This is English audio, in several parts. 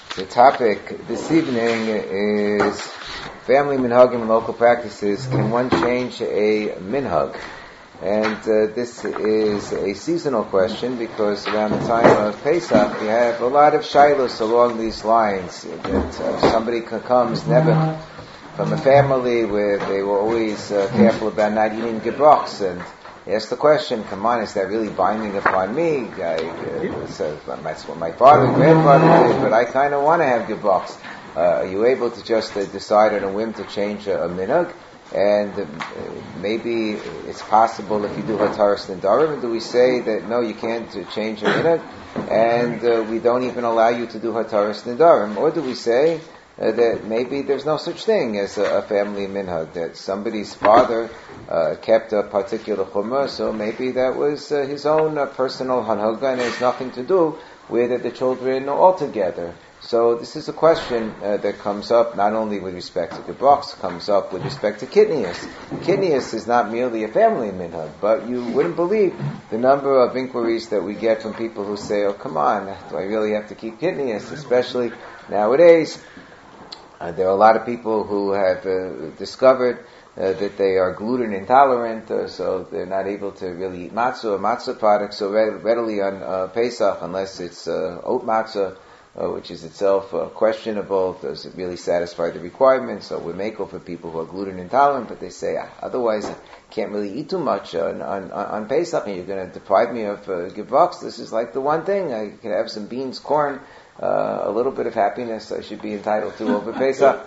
The topic this evening is family minhagim and local practices. Can one change a minhag? And this is a seasonal question because around the time of Pesach we have a lot of shilos along these lines. That somebody comes never from a family where they were always careful about not eating gebrachs, and ask the question, come on, is that really binding upon me? That's what my father and grandfather did, but I kind of want to have gebrachs. Are you able to just decide on a whim to change a minhag? And maybe it's possible if you do hataras nedarim. Do we say that no, you can't change a minhag, and we don't even allow you to do hataras nedarim? Or do we say that maybe there's no such thing as a family minhag, that somebody's father kept a particular chumrah, so maybe that was his own personal hanhaga and has nothing to do with the children altogether. So this is a question that comes up not only with respect to gebrachs, comes up with respect to kitnius. Kitnius is not merely a family minhag, but you wouldn't believe the number of inquiries that we get from people who say, oh come on, do I really have to keep kitnius, especially nowadays. There are a lot of people who have discovered that they are gluten intolerant, so they're not able to really eat matzah or matzah products so readily on Pesach, unless it's oat matzah, which is itself questionable. Does it really satisfy the requirements? So we make it for people who are gluten intolerant, but they say, otherwise I can't really eat too much on Pesach, and you're going to deprive me of gebrachs. This is like the one thing. I can have some beans, corn, a little bit of happiness I should be entitled to over Pesach.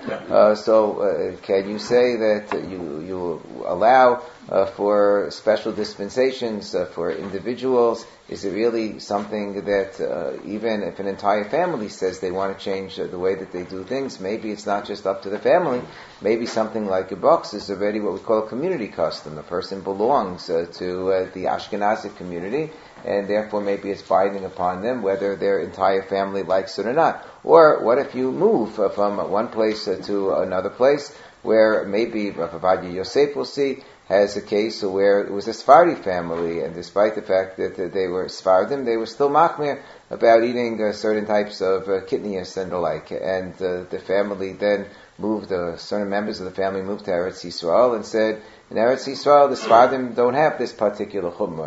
So can you say that you allow for special dispensations for individuals? Is it really something that even if an entire family says they want to change the way that they do things, maybe it's not just up to the family. Maybe something like gebrachs is already what we call a community custom. The person belongs to the Ashkenazi community, and therefore maybe it's binding upon them whether their entire family likes it or not. Or what if you move from one place to another place where maybe Rav Ovadia Yosef, will see, has a case where it was a Sephardi family, and despite the fact that they were Sephardim, they were still machmir about eating certain types of kitnius and the like. And the family then moved, certain members of the family moved to Eretz Yisrael and said, in Eretz Yisrael, the Sephardim don't have this particular chumrah,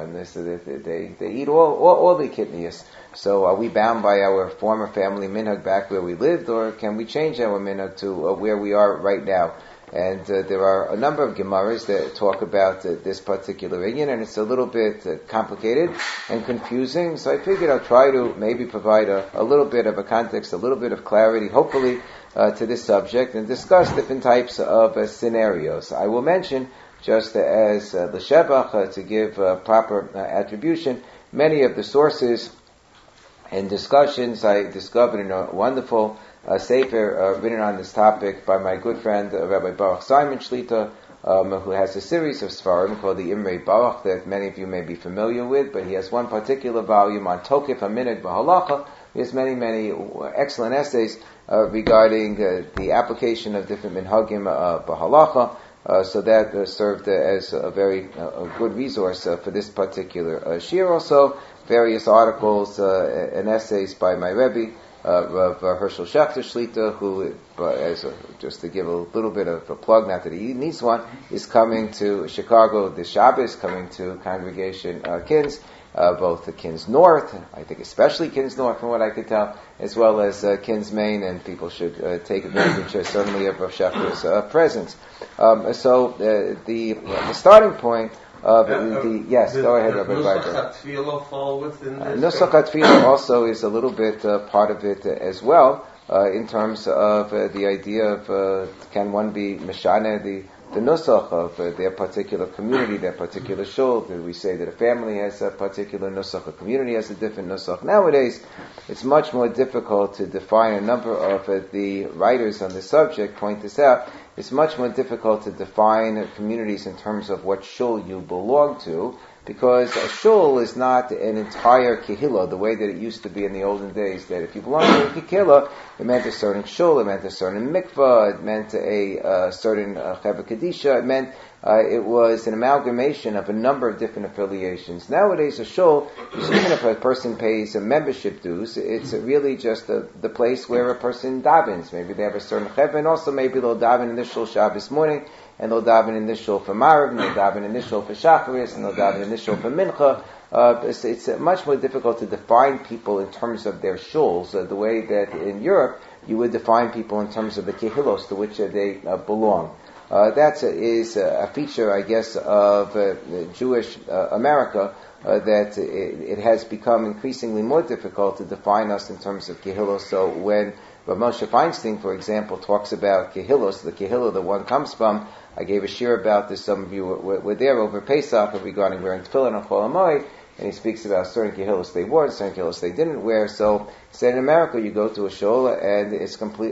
and they eat all the kitnius. So are we bound by our former family minhag back where we lived, or can we change our minhag to where we are right now? And there are a number of Gemaras that talk about this particular inyan, and it's a little bit complicated and confusing. So I figured I'll try to maybe provide a little bit of a context, a little bit of clarity, hopefully, to this subject, and discuss different types of scenarios. I will mention, just as l'shebach, to give proper attribution, many of the sources and discussions I discovered in a wonderful sefer written on this topic by my good friend Rabbi Baruch Simon Shlita, who has a series of svarim called the Imrei Baruch that many of you may be familiar with, but he has one particular volume on Tokef HaMinhag B'Halacha. He has many excellent essays regarding the application of different minhagim b'halacha. So that served as a very good resource for this particular shir. Also, various articles and essays by my Rebbe, Rav Hershel Schachter Shlita, who, just to give a little bit of a plug, not that he needs one, is coming to Chicago this Shabbos, coming to Congregation Kins, both the Kins North, I think especially Kins North from what I could tell, as well as Kins Main, and people should take advantage certainly of Rav Schachter's presence. So the starting point of yes, go ahead, Rabbi Weiber. Nusach HaTfilah fall within this? Nusach HaTfilah also is a little bit part of it as well, in terms of the idea of can one be Meshana, the nusach of their particular community, their particular shul. We say that a family has a particular nusach, a community has a different nusach. Nowadays, it's much more difficult to define. A number of the writers on the subject point this out. It's much more difficult to define communities in terms of what shul you belong to, because a shul is not an entire kehillah, the way that it used to be in the olden days, that if you belonged to a kehillah, it meant a certain shul, it meant a certain mikvah, it meant a certain chevra kadisha, it meant it was an amalgamation of a number of different affiliations. Nowadays, a shul, even if a person pays a membership dues, it's really just the place where a person davens. Maybe they have a certain chevra, and also maybe they'll daven in the shul Shabbos morning, and they'll daven in this shul for Mariv, and they'll daven in this shul for Shacharis, and they'll daven in this shul for Mincha. It's much more difficult to define people in terms of their shuls, the way that in Europe you would define people in terms of the kehillos to which they belong. That is a feature, I guess, of Jewish America, that it has become increasingly more difficult to define us in terms of kehillos. So when Rav Moshe Feinstein, for example, talks about kehillos, the kehillah that one comes from, I gave a shir about this, some of you were there over Pesach, regarding wearing tefillin on Chol HaMoed, and he speaks about certain kehillos they wore, certain kehillos they didn't wear. So, he said in America, you go to a shul, and it's a complete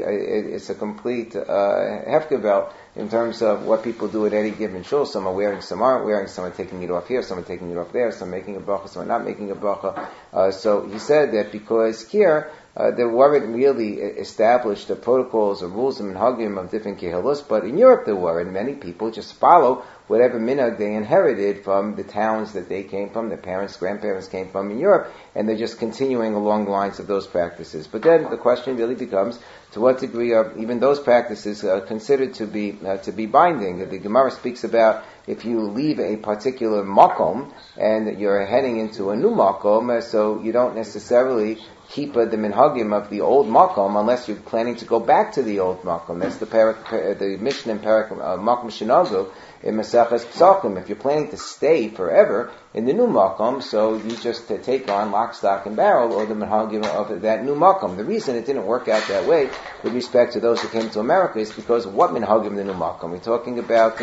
hefkevel in terms of what people do at any given shul. Some are wearing, some aren't wearing, some are taking it off here, some are taking it off there, some are making a bracha, some are not making a bracha. So he said that because here, there weren't really established protocols or rules and minhagim of different kehillos, but in Europe there were, and many people just follow whatever minhag they inherited from the towns that they came from, their parents, grandparents came from in Europe, and they're just continuing along the lines of those practices. But then the question really becomes, to what degree are even those practices considered to be binding? The Gemara speaks about if you leave a particular makom and you're heading into a new makom, so you don't necessarily keep the minhagim of the old makom unless you're planning to go back to the old makom. That's the Mishnah in Parak Makom Shinagu in Maseches Pesachim. If you're planning to stay forever in the new makom, so you just take on lock, stock, and barrel, or the minhagim of that new makom. The reason it didn't work out that way with respect to those who came to America is because of what minhagim the new makom. We're talking about,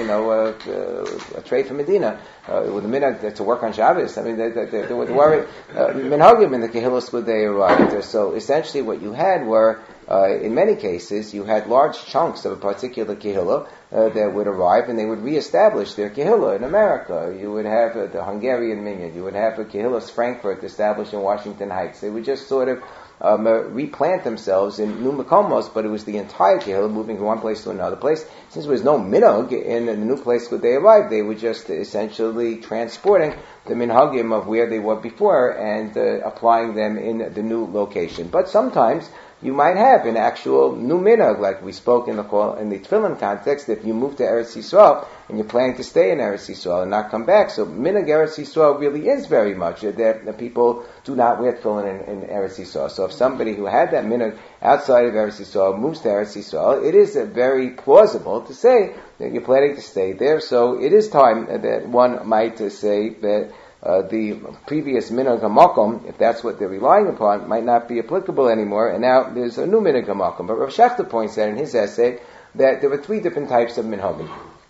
a trade from Medina with a minhag to work on Shabbos. I mean, they were worried minhagim in the kehillos when they arrived. So essentially, what you had were, in many cases, you had large chunks of a particular kehillah that would arrive, and they would reestablish their kehillah in America. You would have the Hungarian minyan. You would have a kehillas Frankfurt established in Washington Heights. They would just sort of replant themselves in new makomos, but it was the entire kehillah moving from one place to another place. Since there was no minhag in the new place where they arrived, they were just essentially transporting the minhagim of where they were before and applying them in the new location. But sometimes you might have an actual new minhag, like we spoke in the tefillin context. If you move to Eretz Yisrael and you're planning to stay in Eretz Yisrael and not come back, so minhag Eretz Yisrael really is very much that people do not wear tefillin in Eretz Yisrael. So if somebody who had that minhag outside of Eretz Yisrael moves to Eretz Yisrael, it is very plausible to say that you're planning to stay there. So it is time that one might say that the previous minhag hamakom, if that's what they're relying upon, might not be applicable anymore, and now there's a new minhag hamakom. But Rav Shechter points out in his essay that there were three different types of minhagim.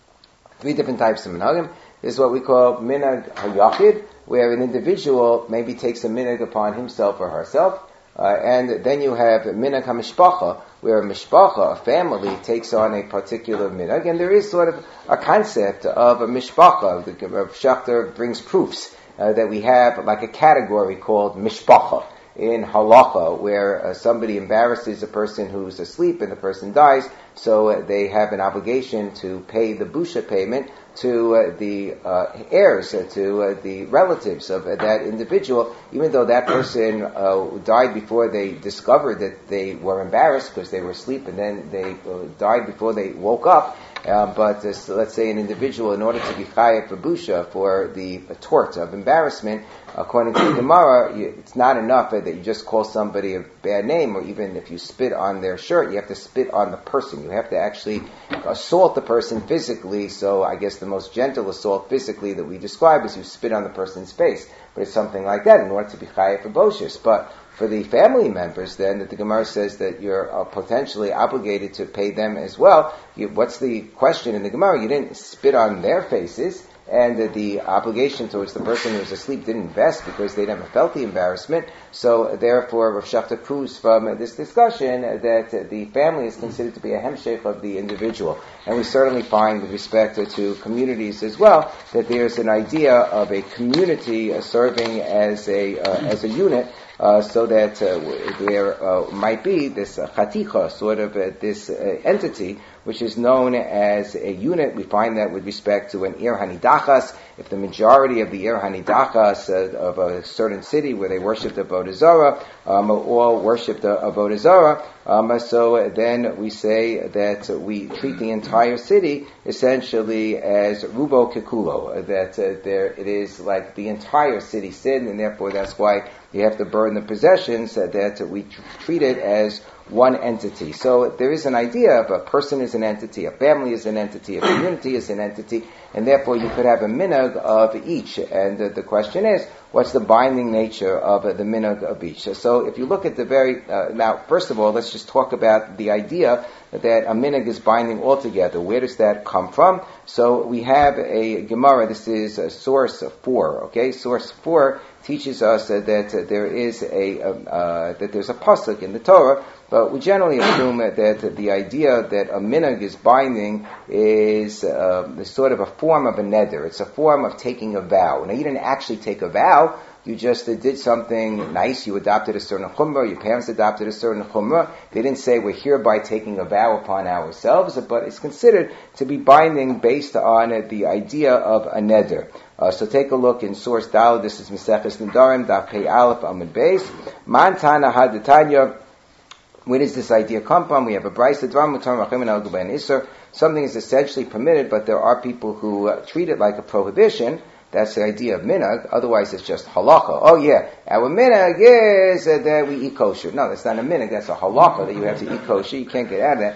This is what we call minhag hayachid, where an individual maybe takes a minhag upon himself or herself, and then you have minhag hamishpacha, where a mishpacha, a family, takes on a particular minhag, and there is sort of a concept of a mishpacha. Rav Shechter brings proofs that we have like a category called mishpacha in halacha, where somebody embarrasses a person who's asleep and the person dies, so they have an obligation to pay the busha payment to the heirs, to the relatives of that individual, even though that person died before they discovered that they were embarrassed because they were asleep, and then they died before they woke up. But let's say an individual, in order to be chayav for busha, for the tort of embarrassment, according to the Gemara, it's not enough that you just call somebody a bad name, or even if you spit on their shirt, you have to spit on the person. You have to actually assault the person physically. So I guess the most gentle assault physically that we describe is you spit on the person's face. But it's something like that in order to be chayav for boshus. But for the family members, then, that the Gemara says that you're potentially obligated to pay them as well. What's the question in the Gemara? You didn't spit on their faces, and the obligation towards the person who was asleep didn't vest because they never felt the embarrassment. So therefore, Rav Shachta proves from this discussion that the family is considered to be a hemshech of the individual. And we certainly find with respect to communities as well that there's an idea of a community serving as a unit. So that there might be this chaticha, sort of this entity, which is known as a unit. We find that with respect to an Ir Hanidachas, if the majority of the Ir Hanidachas of a certain city where they worship the Avodah Zarah, all worship the Avodah Zarah, so then we say that we treat the entire city essentially as rubo kekulo, that there it is like the entire city sin, and therefore that's why you have to burn the possessions, that we treat it as one entity. So there is an idea of a person is an entity, a family is an entity, a community is an entity, and therefore you could have a minhag of each. And the question is, what's the binding nature of the minhag of each? So if you look at the very, now first of all, let's just talk about the idea that a minhag is binding altogether. Where does that come from? So we have a Gemara, this is source 4, okay? Source 4 teaches us that there is that there's a pasuk in the Torah, but we generally assume that the idea that a minhag is binding is sort of a form of a neder. It's a form of taking a vow. Now, you didn't actually take a vow. You just did something nice. You adopted a certain chumrah. Your parents adopted a certain chumrah. They didn't say we're hereby taking a vow upon ourselves, but it's considered to be binding based on the idea of a neder. So take a look in source Dal. This is Maseches Nedarim, Daf Pei Aleph Amud Beis. Man Tana Hadetanya. Where does this idea come from? We have a brayso dvar mutar machim and al-gubayin isur. Something is essentially permitted, but there are people who treat it like a prohibition. That's the idea of minhag. Otherwise, it's just halakha. Oh yeah, our minhag is that we eat kosher. No, that's not a minhag. That's a halakha that you have to eat kosher. You can't get out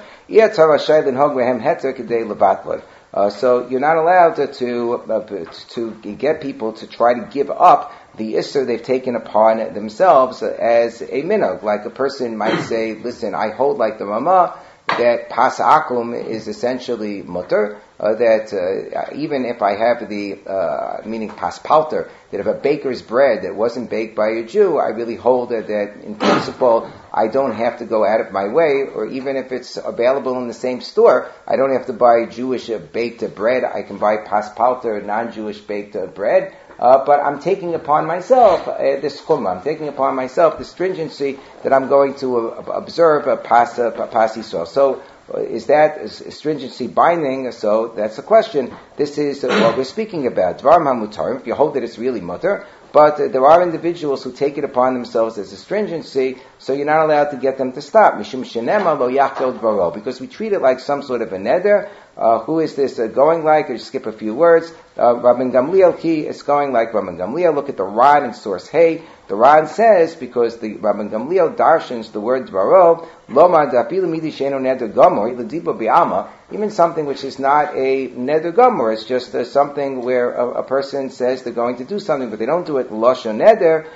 of that. So you're not allowed to get people to try to give up the isser they've taken upon themselves as a minhag. Like a person might say, listen, I hold like the Rama that pas akum is essentially mutter, that even if I have the, meaning pas palter, that if a baker's bread that wasn't baked by a Jew, I really hold that in principle I don't have to go out of my way, or even if it's available in the same store, I don't have to buy Jewish baked bread, I can buy pas palter, non-Jewish baked bread. But I'm taking upon myself this chumrah. I'm taking upon myself the stringency that I'm going to observe pas Yisrael. So is that stringency binding? So that's the question. This is what we're speaking about. Dvar hamutarim. If you hold that it's really mutter, but there are individuals who take it upon themselves as a stringency, so you're not allowed to get them to stop. Mishum shenema lo yachtel dvaro, because we treat it like some sort of a neder. Who is this going like? Or skip a few words. Rabban Gamliel ki is going like Rabban Gamliel. Look at the Ran in source Hey. The Ran says, because the Rabban Gamliel darshans the word dvaro, loma dapilu midi sheno neder gomor l'dibo bi'alma, even something which is not a neder gomor, it's just something where a person says they're going to do something, but they don't do it l'shon neder.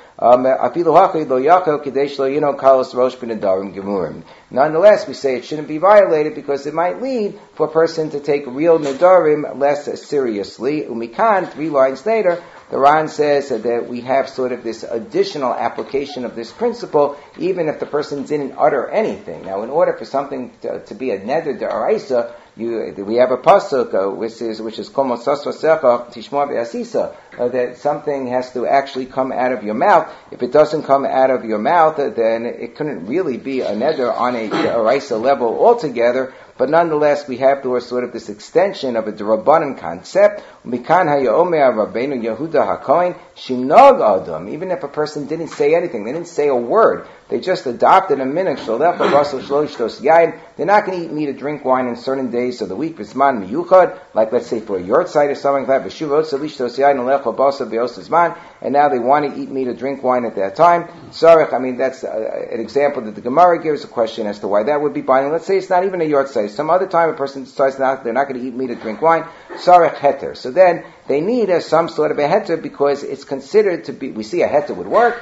Nonetheless, we say it shouldn't be violated because it might lead for a person to take real nedarim less seriously. Umikan, 3 lines later, the Ran says that we have sort of this additional application of this principle, even if the person didn't utter anything. Now, in order for something to be a neder d'oraisa, we have a pasuk which is komo sasvasecha tishma ve'asisa, that something has to actually come out of your mouth. If it doesn't come out of your mouth, then it couldn't really be a neder on a d'oraisa level altogether. But nonetheless, we have sort of this extension of a d'Rabbanan concept. Mikan hayomer Rabbeinu Yehuda HaKohen shinog adam. Even if a person didn't say anything, they didn't say a word, they just adopted a minhag. They're not going to eat meat or drink wine on certain days of the week. Bisman miyuchad, like let's say for a yahrzeit or something like that. And now they want to eat meat or drink wine at that time. Sarech, I mean that's an example that the Gemara gives a question as to why that would be binding. Let's say it's not even a yahrzeit. Some other time a person decides they're not going to eat meat or drink wine. Sarech heter. So then they need some sort of a heter because it's considered to be. We see a heter would work.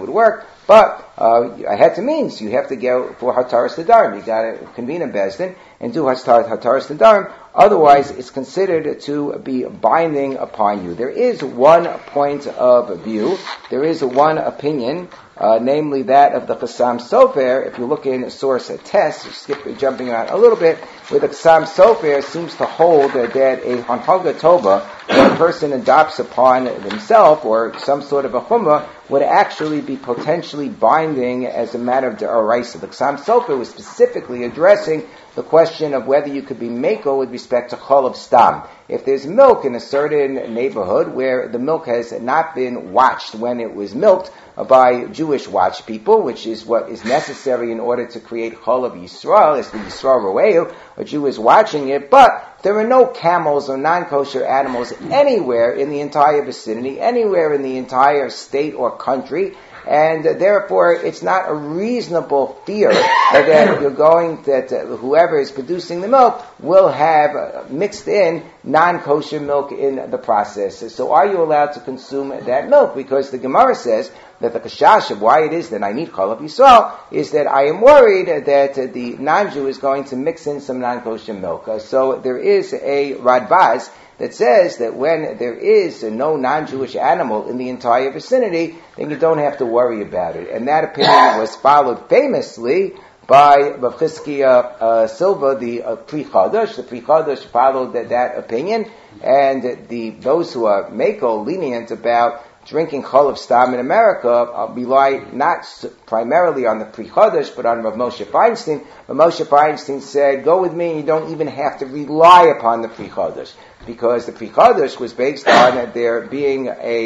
But a heter means you have to go for hataras nedarim. You got to convene a bezdin, and do hataras nedarim. Otherwise, it's considered to be binding upon you. There is one point of view, there is one opinion, namely that of the Chassam Sofer. If you look in source test, jumping around a little bit, where the Chassam Sofer seems to hold that a Hanhaga Tova, when a person adopts upon himself, or some sort of a chumrah, would actually be potentially binding as a matter of d'oraisa. The Chassam Sofer was specifically addressing the question of whether you could be meko with respect to chalav stam. If there's milk in a certain neighborhood where the milk has not been watched when it was milked by Jewish watch people, which is what is necessary in order to create chalav Yisrael, as the Yisrael Roeu, a Jew is watching it, but there are no camels or non-kosher animals anywhere in the entire vicinity, anywhere in the entire state or country, and therefore it's not a reasonable fear that you're going, that whoever is producing the milk will have mixed in non-kosher milk in the process. So are you allowed to consume that milk? Because the Gemara says that the kashash of why it is that I need chalav Yisrael is that I am worried that the non-Jew is going to mix in some non-kosher milk. So there is a Radbaz that says that when there is no non-Jewish animal in the entire vicinity, then you don't have to worry about it. And that opinion was followed famously by Rav Chizkiah Silva, the Pri Chadash. The Pri Chadash followed that opinion, and those who are meko, lenient about drinking chalav stam in America, rely not primarily on the Pri Chadash, but on Rav Moshe Feinstein. Rav Moshe Feinstein said, go with me and you don't even have to rely upon the Pri Chadash, because the Pri Chadash was based on there being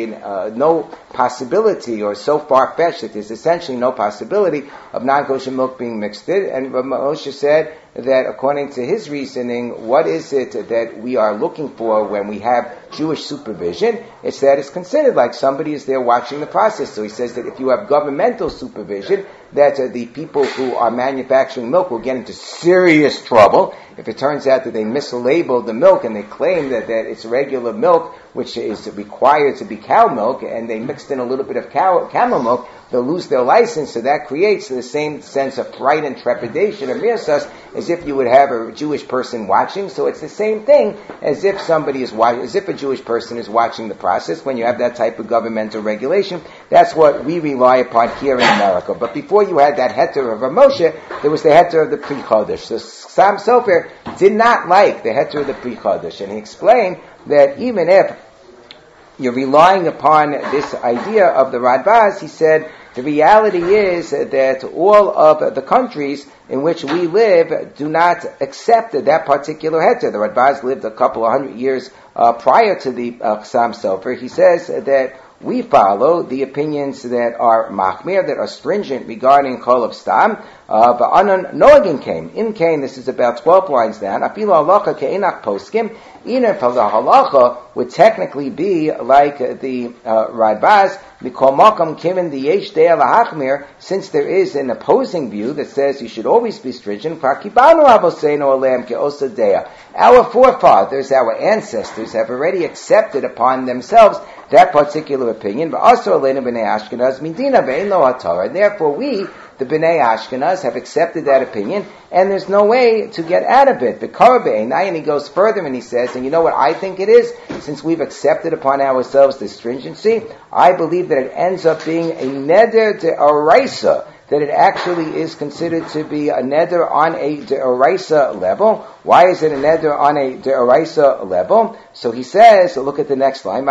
no possibility, or so far-fetched that there's essentially no possibility of non-kosher milk being mixed in. And Rav Moshe said that according to his reasoning, what is it that we are looking for when we have Jewish supervision? It's that it's considered like somebody is there watching the process. So he says that if you have governmental supervision, that the people who are manufacturing milk will get into serious trouble if it turns out that they mislabeled the milk and they claim that it's regular milk, which is required to be cow milk, and they mixed in a little bit of camel milk. They'll lose their license. So that creates the same sense of fright and trepidation or mirsas as if you would have a Jewish person watching. So it's the same thing as if as if a Jewish person is watching the process. When you have that type of governmental regulation, that's what we rely upon here in America. But before you had that heter of Rav Moshe, there was the heter of the Pri Chadash. So Chassam Sofer did not like the heter of the Pri Chadash, and he explained that even if you're relying upon this idea of the Radbaz, he said, the reality is that all of the countries in which we live do not accept that particular heter. The Radbaz lived a couple of hundred years prior to the Chassam Sofer. He says that we follow the opinions that are machmir, that are stringent regarding chalav stam. But anon noagin came. In Cain, this is about 12 lines down. Afilu halacha ke'enach poskim. Even if the halacha would technically be like the Radbaz, mikol makam kimin the yesh dei lahachmir, since there is an opposing view that says you should always be stringent. Kibanu avoseinu alem ke'osa deya. Our forefathers, our ancestors, have already accepted upon themselves that particular opinion. But also alenu b'nei Ashkenaz midina ve'en lo hatara. And therefore we, the B'nai Ashkenaz, have accepted that opinion, and there's no way to get out of it. The Karabein, and he goes further and he says, and you know what I think it is? Since we've accepted upon ourselves this stringency, I believe that it ends up being a neder de'oraisa, that it actually is considered to be a neder on a de'oraisa level. Why is it a neder on a de'oraisa level? So he says, look at the next line,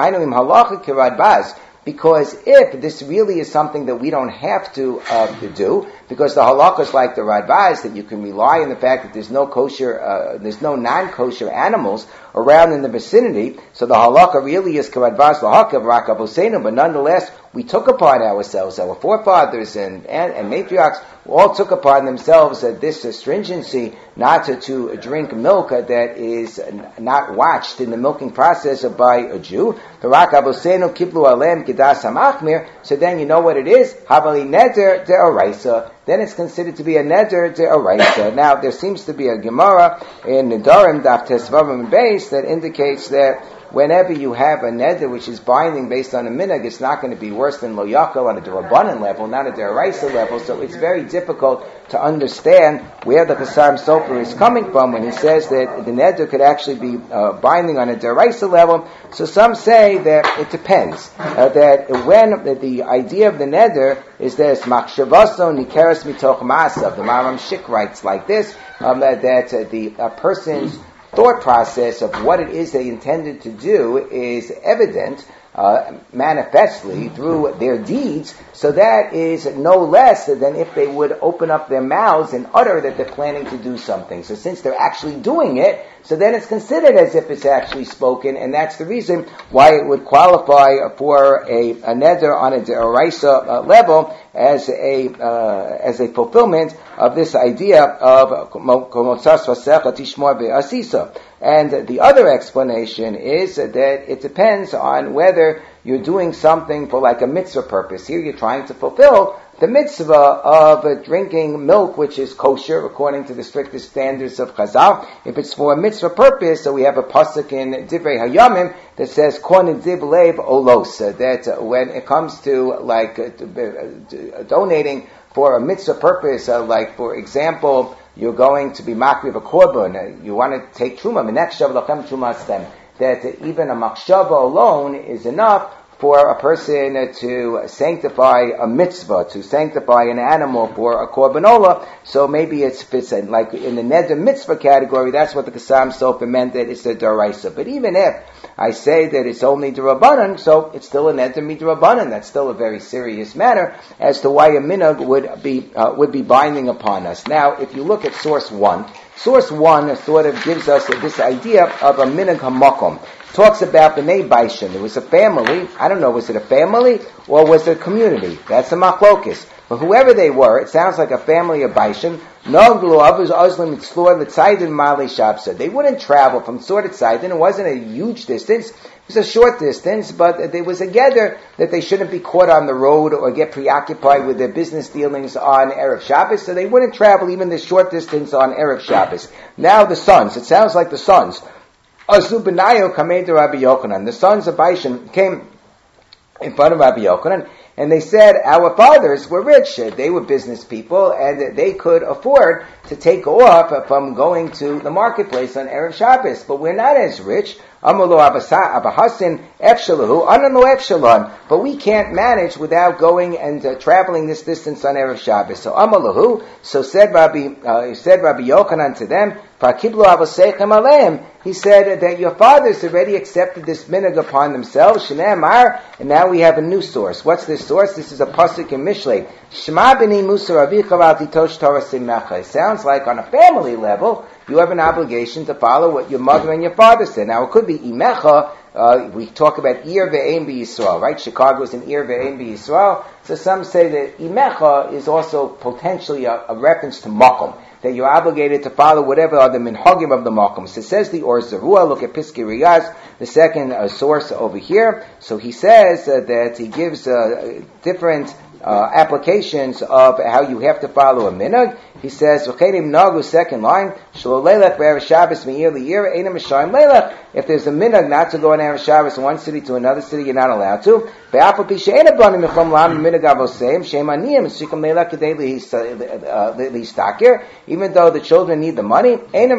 because if this really is something that we don't have to do, because the halakha is like the Radbaz, that you can rely on the fact that there's no kosher, there's no non-kosher animals around in the vicinity, so the halakha really is Radbaz lahakav rakavosenu, but nonetheless, we took upon ourselves, our forefathers and matriarchs all took upon themselves this stringency not to drink milk that is not watched in the milking process by a Jew. So then you know what it is? Havali neder de'oraisa. Then it's considered to be a neder de'oraisa. Now there seems to be a Gemara in Nedarim Daf Tesvarim Beis that indicates that whenever you have a neder which is binding based on a minhag, it's not going to be worse than lo yakel on a derabanan level, not a deraisa level. So it's very difficult to understand where the Chassam Sofer is coming from when he says that the neder could actually be binding on a deraisa level. So some say that it depends. That when the idea of the neder is this machshavaso nikeres mitoch maasav. The Maram Shik writes like this, that the person's thought process of what it is they intended to do is evident manifestly through their deeds, so that is no less than if they would open up their mouths and utter that they're planning to do something. So since they're actually doing it, so then it's considered as if it's actually spoken, and that's the reason why it would qualify for a neder on a deraisa level as a fulfillment of this idea of komotzas vasecha tishmor be'asisa. And the other explanation is that it depends on whether you're doing something for like a mitzvah purpose. Here you're trying to fulfill the mitzvah of drinking milk which is kosher according to the strictest standards of Chazal. If it's for a mitzvah purpose, so we have a pasuk in Divrei Hayamim that says kon zib lev olos, that when it comes to like donating for a mitzvah purpose, like for example, you're going to be makriv a korban, you want to take truma, minechshav lachem trumastem, that even a machshava alone is enough for a person to sanctify a mitzvah, to sanctify an animal for a korbanola. So maybe it's like in the neder mitzvah category, that's what the Chassam Sofer meant, that it's a deraisa. But even if I say that it's only derabanan, so it's still a neder midrabanan. That's still a very serious matter as to why a minhag would be binding upon us. Now, if you look at source one sort of gives us this idea of a minhag hamakom. Talks about B'nai Baishan. There was a family. I don't know, was it a family or was it a community? That's a machlokis. But whoever they were, it sounds like a family of Baishan. They wouldn't travel from Tzor to Tzayden. It wasn't a huge distance. It was a short distance, but there was a gather that they shouldn't be caught on the road or get preoccupied with their business dealings on Erev Shabbos, so they wouldn't travel even this short distance on Erev Shabbos. Now the sons, it sounds like the sons, Azu Benayo Kamei to Rabbi Yochanan. The sons of Baishan came in front of Rabbi Yochanan, and they said, our fathers were rich, they were business people, and they could afford to take off from going to the marketplace on Erev Shabbos, but we're not as rich. But we can't manage without going and traveling this distance on Erev Shabbos. So Amalahu, said Rabbi Yochanan to them, he said that your fathers already accepted this minhag upon themselves, and now we have a new source. What's this source? This is a pasuk in Mishlei. Shema b'ni Musa Ravicha v'al titosh Torah simmecha. It sounds like on a family level, you have an obligation to follow what your mother and your father said. Now it could be imecha. We talk about ir ve'ein b'Yisrael, right? Chicago is an ir ve'ein b'Yisrael. So some say that imecha is also potentially a reference to makom, that you're obligated to follow whatever are the minhagim of the makom. So it says the Or Zarua. Look at Piskei Riyaz, the second source over here. So he says that he gives different applications of how you have to follow a minhag. He says, second line, if there's a minhag not to go on Erev Shabbos from one city to another city, you're not allowed to. Even though the children need the money,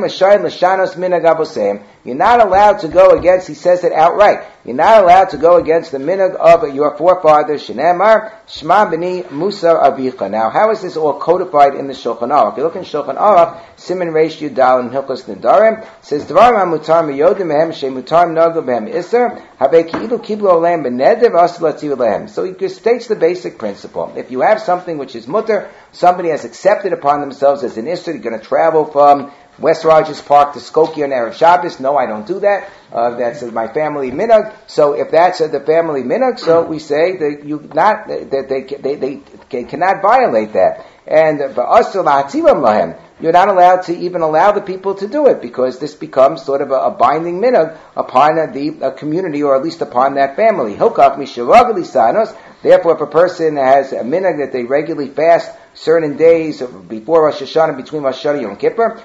you're not allowed to go against, he says it outright, you're not allowed to go against the minhag of your forefathers, Shenemar, Shema b'ni Musa Avicha. Now, how is this all codified in the Shulchan Aruch? If you look in Shulchan Aruch, Siman Reish Yudal and Hilchos Nedarim, it says, Dvarim HaMutar Miyodim Mehem, Shemutar Nogel Behem Isser, Habe Ki'ilu Kiblu Olehem B'Neder V'Asalati Olehem. So he states the basic principle. If you have something which is mutter, somebody has accepted upon themselves as an Isser, you're going to travel from West Rogers Park to Skokie on Erev Shabbos. No, I don't do that. That's my family minhag. So if that's the family minhag, so we say that they cannot violate that. And you're not allowed to even allow the people to do it, because this becomes sort of a binding minhag upon the community, or at least upon that family. Therefore, if a person has a minhag that they regularly fast certain days before Rosh Hashanah, between Rosh Hashanah and Yom Kippur,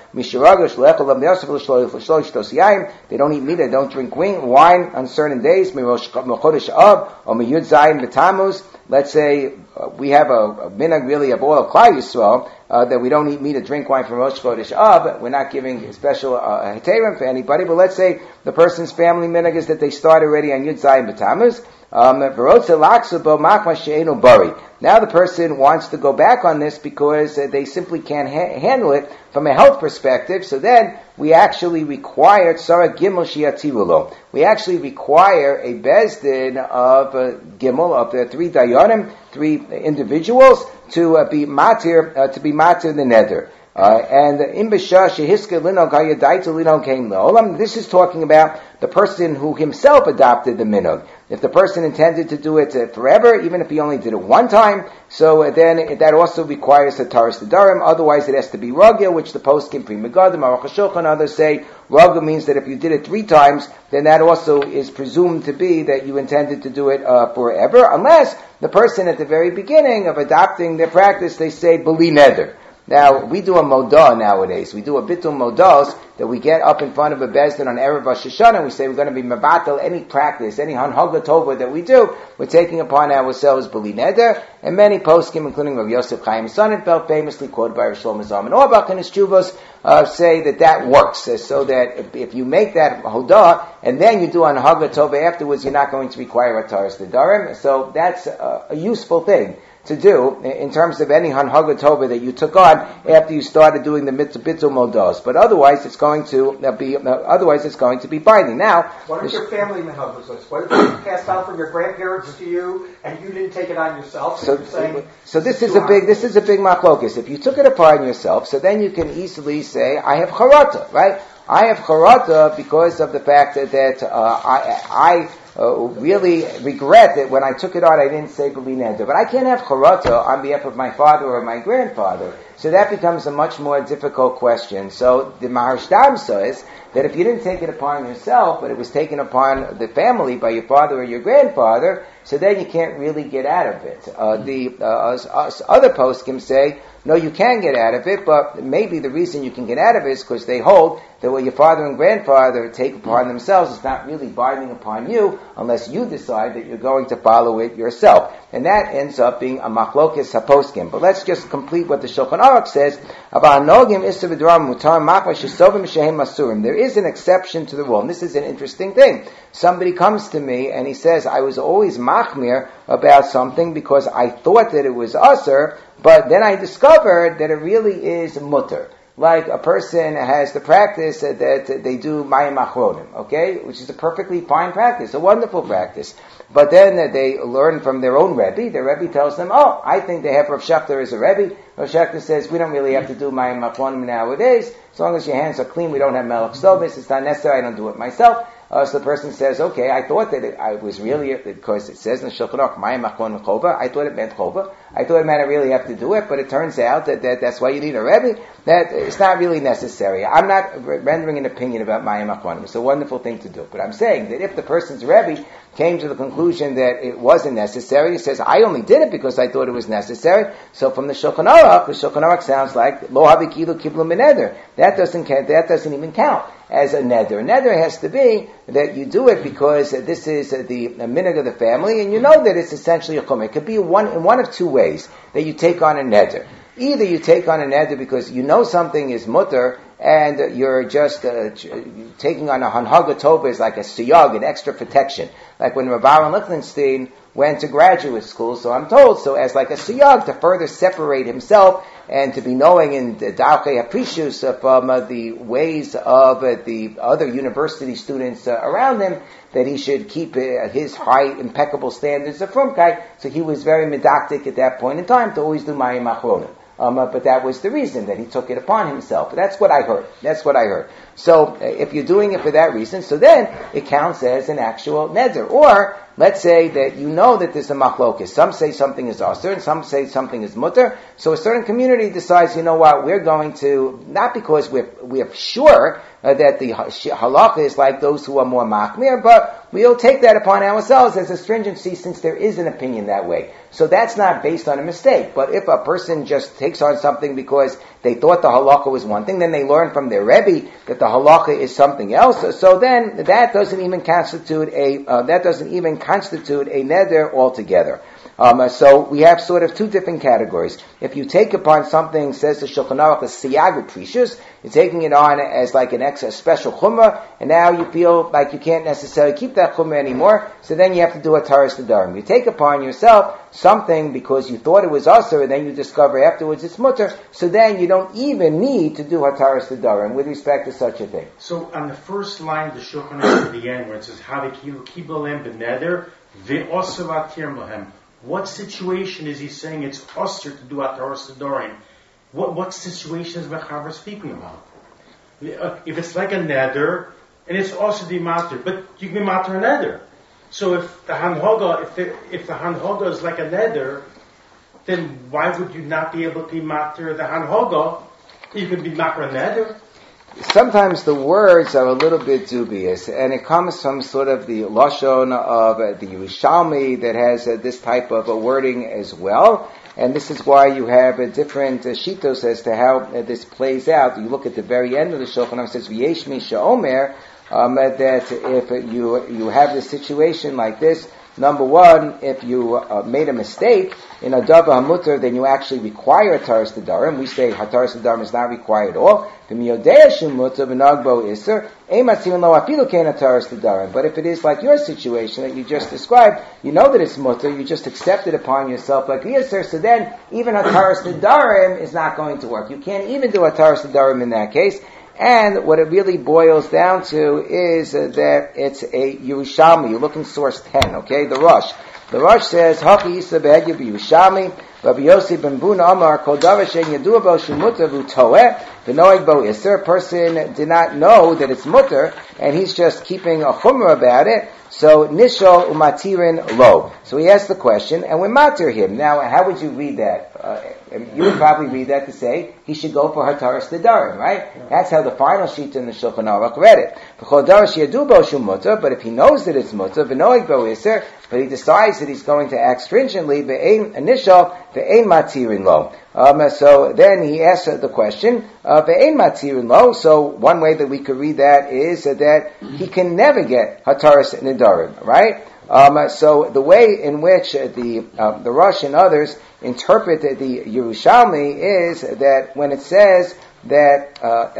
they don't eat meat, they don't drink wine on certain days, let's say we have a minhag really of all of Klal Yisrael, that we don't eat meat or drink wine from Rosh Chodesh Av. We're not giving special heterim for anybody, but let's say the person's family minhag is that they start already on Yud Zayin B'Tammuz. Now the person wants to go back on this because they simply can't handle it from a health perspective. So then we actually require Tzara Gimel Shiatirulo. We actually require a bezdin of Gimel, of the 3 dayanim, 3 individuals, to be matir the neder. And in B'Shah Shehiska Linog Hayadaitu Linog came Leolam. This is talking about the person who himself adopted the minhag. If the person intended to do it forever, even if he only did it one time, so then that also requires a Taras Nedarim. Otherwise, it has to be Ragil, which the poskim Pri Megadim, Aruch HaShulchan, others say Ragil means that if you did it 3 times, then that also is presumed to be that you intended to do it forever, unless the person at the very beginning of adopting their practice, they say B'li Neder. Now, we do a modah nowadays. We do a bitul modos that we get up in front of a bezdin on Erev Rosh Hashanah, and we say we're going to be mabatel any practice, any hanhaga tova that we do, we're taking upon ourselves b'li neder, and many poskim, including Rav Yosef Chaim Sonnenfeld, famously quoted by Rav Shlomo Zalman Auerbach in his tshuvos, say that works, so that if you make that hodah, and then you do hanhaga tova afterwards, you're not going to require a taras nedarim, so that's a useful thing to do in terms of any hanhaga tova that you took on after you started doing the bitul modos. But otherwise, it's going to be binding. Now, what if your family minhag was? What if it passed down from your grandparents to you, and you didn't take it on yourself? So this is a big machlokus. If you took it upon yourself, so then you can easily say, I have charata, right? I have charata because of the fact that I really regret that when I took it on, I didn't say b'li neder. But I can't have charata on behalf of my father or my grandfather. So that becomes a much more difficult question. So the Maharshtam says that if you didn't take it upon yourself, but it was taken upon the family by your father or your grandfather, so then you can't really get out of it. Other poskim say, no, you can get out of it, but maybe the reason you can get out of it is because they hold that what your father and grandfather take upon themselves is not really binding upon you unless you decide that you're going to follow it yourself. And that ends up being a machlokes haposkim. But let's just complete what the Shulchan Aruch says about Nogim Isser V'Doram Mutar Machma Shesovim Shehem Masurim. There is an exception to the rule, and this is an interesting thing. Somebody comes to me and he says, I was always machmir about something because I thought that it was usher, but then I discovered that it really is mutter. Like a person has the practice that they do mayim achronim, okay, which is a perfectly fine practice, a wonderful practice. But then they learn from their own Rebbe. Their Rebbe tells them, oh, I think they have Rav Shechter as a Rebbe. Rav Shechter says, we don't really have to do mayim achronim nowadays. As long as your hands are clean, we don't have melech sobis. It's not necessary. I don't do it myself. So the person says, okay, I thought that I was really, because it says in the Shulchan Aruch, mayim achronim chova, I thought it meant chova. I thought it meant I really have to do it, but it turns out that that's why you need a Rebbe. That it's not really necessary. I'm not rendering an opinion about mayim achronim. It's a wonderful thing to do. But I'm saying that if the person's Rebbe came to the conclusion that it wasn't necessary, he says, I only did it because I thought it was necessary. So from the Shulchan Aruch sounds like lo havikilu kiblu min neder. That doesn't even count as a neder. A neder has to be that you do it because this is the minhag of the family, and you know that it's essentially a chum. It could be in one of 2 ways that you take on a neder. Either you take on a neder because you know something is mutter, and you're just taking on a hanhaga tova is like a siyag, an extra protection. Like when Rav Aaron Lichtenstein went to graduate school, so I'm told, so as like a siyag to further separate himself and to be knowing in the Darkei Aprishus from the ways of the other university students around him, that he should keep his high, impeccable standards of frumkeit. So he was very medactic at that point in time to always do mayim achronim. But that was the reason that he took it upon himself. That's what I heard. So if you're doing it for that reason, so then it counts as an actual neder. Or let's say that you know that there's a machlokes. Some say something is asur, and some say something is mutter. So a certain community decides, you know what, we're going to, not because we're sure that the halacha is like those who are more machmir, but we'll take that upon ourselves as a stringency since there is an opinion that way. So that's not based on a mistake. But if a person just takes on something because they thought the halacha was one thing, then they learn from their Rebbe that the halacha is something else. So then that doesn't even constitute a neder altogether. So we have sort of two different categories. If you take upon something, says the Shulchan Aruch, the siyag precious, you're taking it on as like an extra special chumrah, and now you feel like you can't necessarily keep that chumrah anymore, so then you have to do a taras nedarim. You take upon yourself something because you thought it was asur, and then you discover afterwards it's mutter, so then you don't even need to do a taras nedarim with respect to such a thing. So on the first line of the Shulchan Aruch at the end, where it says, Havikilu kibalem b'neder, ve'osav atir lahem. What situation is he saying it's usher to do ataras nedarim? What situation is Mechaber speaking about? If it's like a neder, and it's also the matter, but you can be matter a neder. So if the hanhoga is like a neder, then why would you not be able to be matter the hanhoga? You could be matter a neder. Sometimes the words are a little bit dubious, and it comes from sort of the lashon of the Yerushalmi that has this type of wording as well. And this is why you have different shitos as to how this plays out. You look at the very end of the Shulchan Aruch, it says V'yesh mi she'omer that if you have this situation like this, number one, if you made a mistake in a davar hamuter, then you actually require a taras nedarim. We say taras nedarim is not required at all. But if it is like your situation that you just described, you know that it's mutter, you just accept it upon yourself like yisr, so then even a taras nedarim is not going to work. You can't even do a taras nedarim in that case. And what it really boils down to is that it's a Yerushalmi. You look in source 10, okay? The Rosh. The Rosh says, Haki Yisa Be'egya B'Yerushalmi, Rabbi Yossi ben Buna Amar, Kol Davar She'en Yadua Bo Shumuta V'Toeh, V'Noeg Bo Yisr. A person did not know that it's mutter, and he's just keeping a chumrah about it. So, Nishol Umatirin Lo. So he asked the question, and we matir him. Now, how would you read that? You would probably read that to say he should go for Hataras Nedarim, right? Yeah. That's how the final sheet in the Shulchan Aruch read it. But if he knows that it's mutter, v'noeg bo iser, but he decides that he's going to act stringently, ve'ein initial, ve'ein matirin lo. So then he asks the question, ve'ein matirin lo. So one way that we could read that is that he can never get Hataras Nedarim, right? So the way in which the Rosh and others interpret the Yerushalmi is that when it says that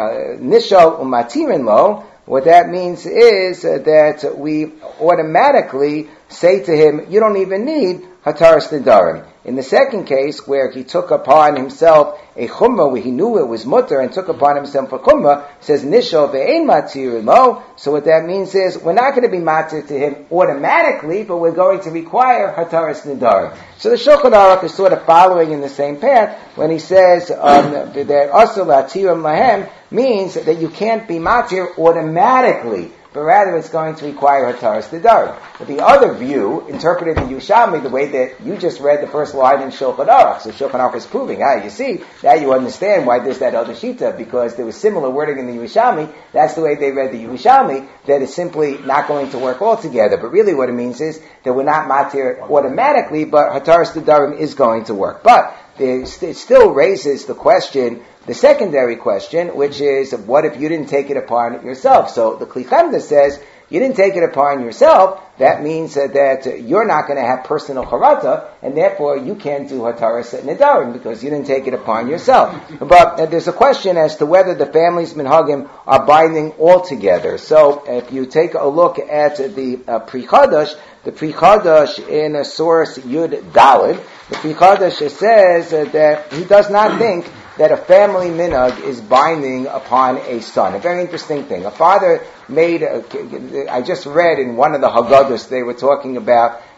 Nishal Umatirin Lo, what that means is that we automatically say to him, you don't even need Hataras Nedarim. In the second case, where he took upon himself a chumrah, where he knew it was mutter and took upon himself a chumrah, says nishal ve'ein matir lo. So what that means is we're not going to be matir to him automatically, but we're going to require hataras nedarim. So the Shulchan Aruch is sort of following in the same path when he says that asur latirim lahem means that you can't be matir automatically, but rather it's going to require hataras nedarim. But the other view, interpreted in Yerushalmi, the way that you just read the first line in Shulchan Aruch, so Shulchan Aruch is proving, you see, now you understand why there's that other shita, because there was similar wording in the Yerushalmi. That's the way they read the Yerushalmi, that it's simply not going to work altogether. But really what it means is that we're not matir automatically, but hataras nedarim is going to work. But it still raises the question, the secondary question, which is, what if you didn't take it upon yourself? So the Kli Chemda says, you didn't take it upon yourself, that means that you're not going to have personal charata, and therefore you can't do hataras nedarim, because you didn't take it upon yourself. But there's a question as to whether the family's minhagim are binding altogether. So if you take a look at the Pri Chadash, the Pri Chadash in source Yud Daled, the Pri Chadash says that he does not think that a family minhag is binding upon a son. A very interesting thing. A father made, I just read in one of the Haggadahs, they were talking about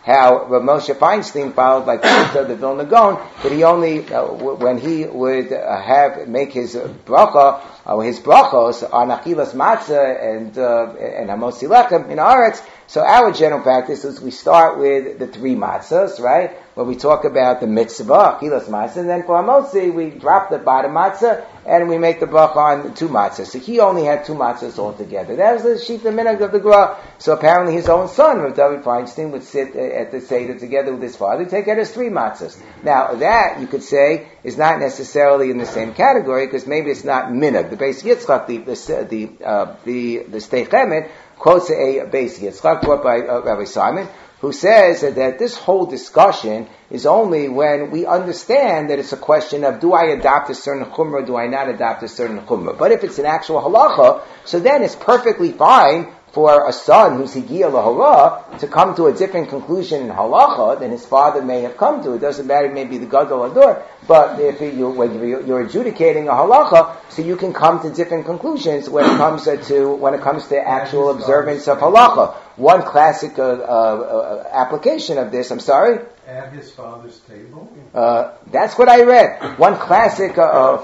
how Moshe Feinstein followed like the Vilna Gaon, that he only, when he would make his bracha, his brachos on achilas matzah and hamosi lechem in Haaretz. So our general practice is we start with the 3 matzahs, right? When we talk about the mitzvah, achilas matzah, and then for hamosi we drop the bottom matzah and we make the bracha on 2 matzahs. So he only had 2 matzahs altogether. That was the shita minhag of the Gra. So apparently his own son, Rav David Feinstein, would sit at the Seder together with his father, take out his 3 matzahs. Now that, you could say, is not necessarily in the same category, because maybe it's not minhag. The Beis Yitzchak, the Stei Chemet, quotes a Beis Yitzchak, quote by Rabbi Simon, who says that this whole discussion is only when we understand that it's a question of, do I adopt a certain chumrah, do I not adopt a certain chumrah? But if it's an actual halacha, so then it's perfectly fine for a son who's higia lahara to come to a different conclusion in halacha than his father may have come to. It doesn't matter, it may be the gadol ador, but when you're adjudicating a halacha, so you can come to different conclusions when it comes to actual observance of halacha. One classic application of this, I'm sorry? At his father's table? That's what I read. One classic,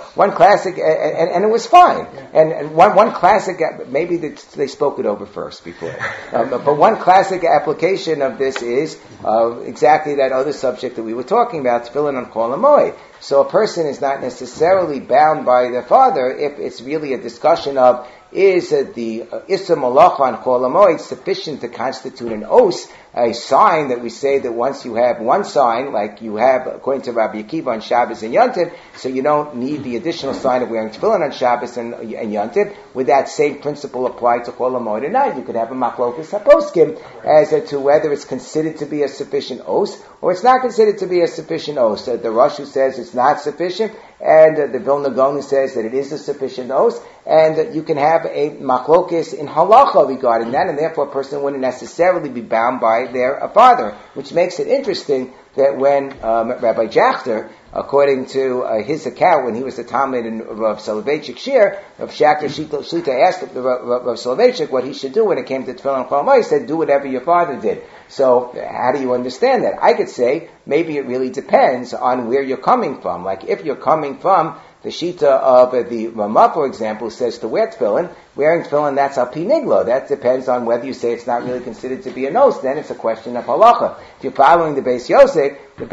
and it was fine. And one classic, maybe they spoke it over first before. But one classic application of this is exactly that other subject that we were talking about, tefillin on Chol HaMoed. So a person is not necessarily bound by their father if it's really a discussion of, is the Issa Malacha on Chol HaMoed sufficient to constitute an os, a sign that we say that once you have one sign, like you have, according to Rabbi Akiva, on Shabbos and Yontiv, so you don't need the additional sign of wearing tefillin on Shabbos and Yontiv, would that same principle apply to Chol HaMoed or not? You could have a machlokas haposkim as to whether it's considered to be a sufficient os, or it's not considered to be a sufficient os. The Rosh who says it's not sufficient, and the Vilna Gaon says that it is a sufficient os, and you can have a machlokes in halacha regarding that, and therefore a person wouldn't necessarily be bound by their father, which makes it interesting that when Rabbi Jachter, according to his account, when he was the Talmud in Rav Soloveitchik Shir, Rav Jachter Shlita asked Rav Soloveitchik what he should do when it came to Tefillin and Chol HaMoed. He said, do whatever your father did. So how do you understand that? I could say, maybe it really depends on where you're coming from. Like if you're coming from the shita of the Ramah, for example, says to wear tefillin. Wearing tefillin, that's al pi nigla. That depends on whether you say it's not really considered to be a nos. Then it's a question of halacha. If you're following the Beis Yosef and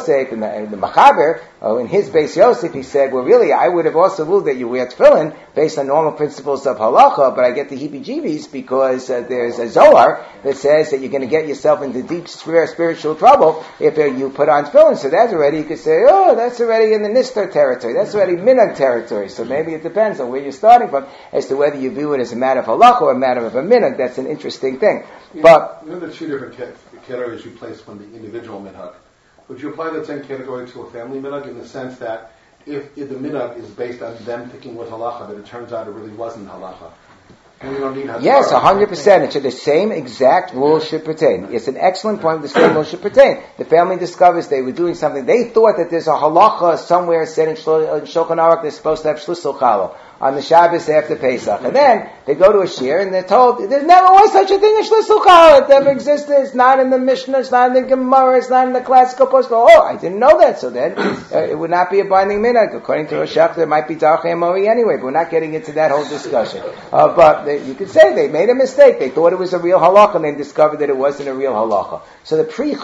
the Machaber, in his Beis Yosef, he said, well, really, I would have also ruled that you wear tefillin based on normal principles of halacha, but I get the heebie-jeebies because there's a Zohar that says that you're going to get yourself into deep spiritual trouble if you put on tefillin. So that's already, you could say, oh, that's already in the Nistar territory. That's already minhag territory. So maybe it depends on where you're starting from as to whether you view it as a matter of halacha or a matter of a minhag. That's an interesting thing. But the 2 different categories you place on the individual minhag. Would you apply that same category to a family minhag in the sense that if the minhag is based on them thinking was halacha, but it turns out it really wasn't halacha? And we don't need yes, 100%. The same exact rule should pertain. It's an excellent point. The same rule should pertain. The family discovers they were doing something. They thought that there's a halacha somewhere said in Shulchan Aruch they're supposed to have shlusel challah on the Shabbos after Pesach. And then they go to a shir and they're told there never was such a thing as shlusel challah. It never existed. It's not in the Mishnah. It's not in the Gemara. It's not in the classical post. Oh, I didn't know that. So then it would not be a binding minhag. According to Rosh Hashanah, it might be darchei mori anyway. But we're not getting into that whole discussion. But you could say they made a mistake. They thought it was a real halacha and they discovered that it wasn't a real halacha. So the Pri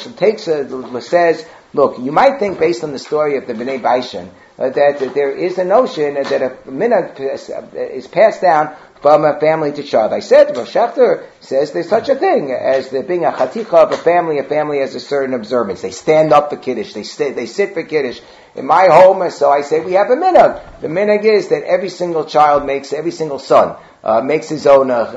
Chadosh says, look, you might think based on the story of the Bnei Baishan that there is a notion that a minhag is passed down from a family to child. I said, Rosh Hashanah says there's such a thing as there being a chaticha of a family has a certain observance. They stand up for Kiddush. They sit for Kiddush. In my home, so I say we have a minhag. The minhag is that every single son makes his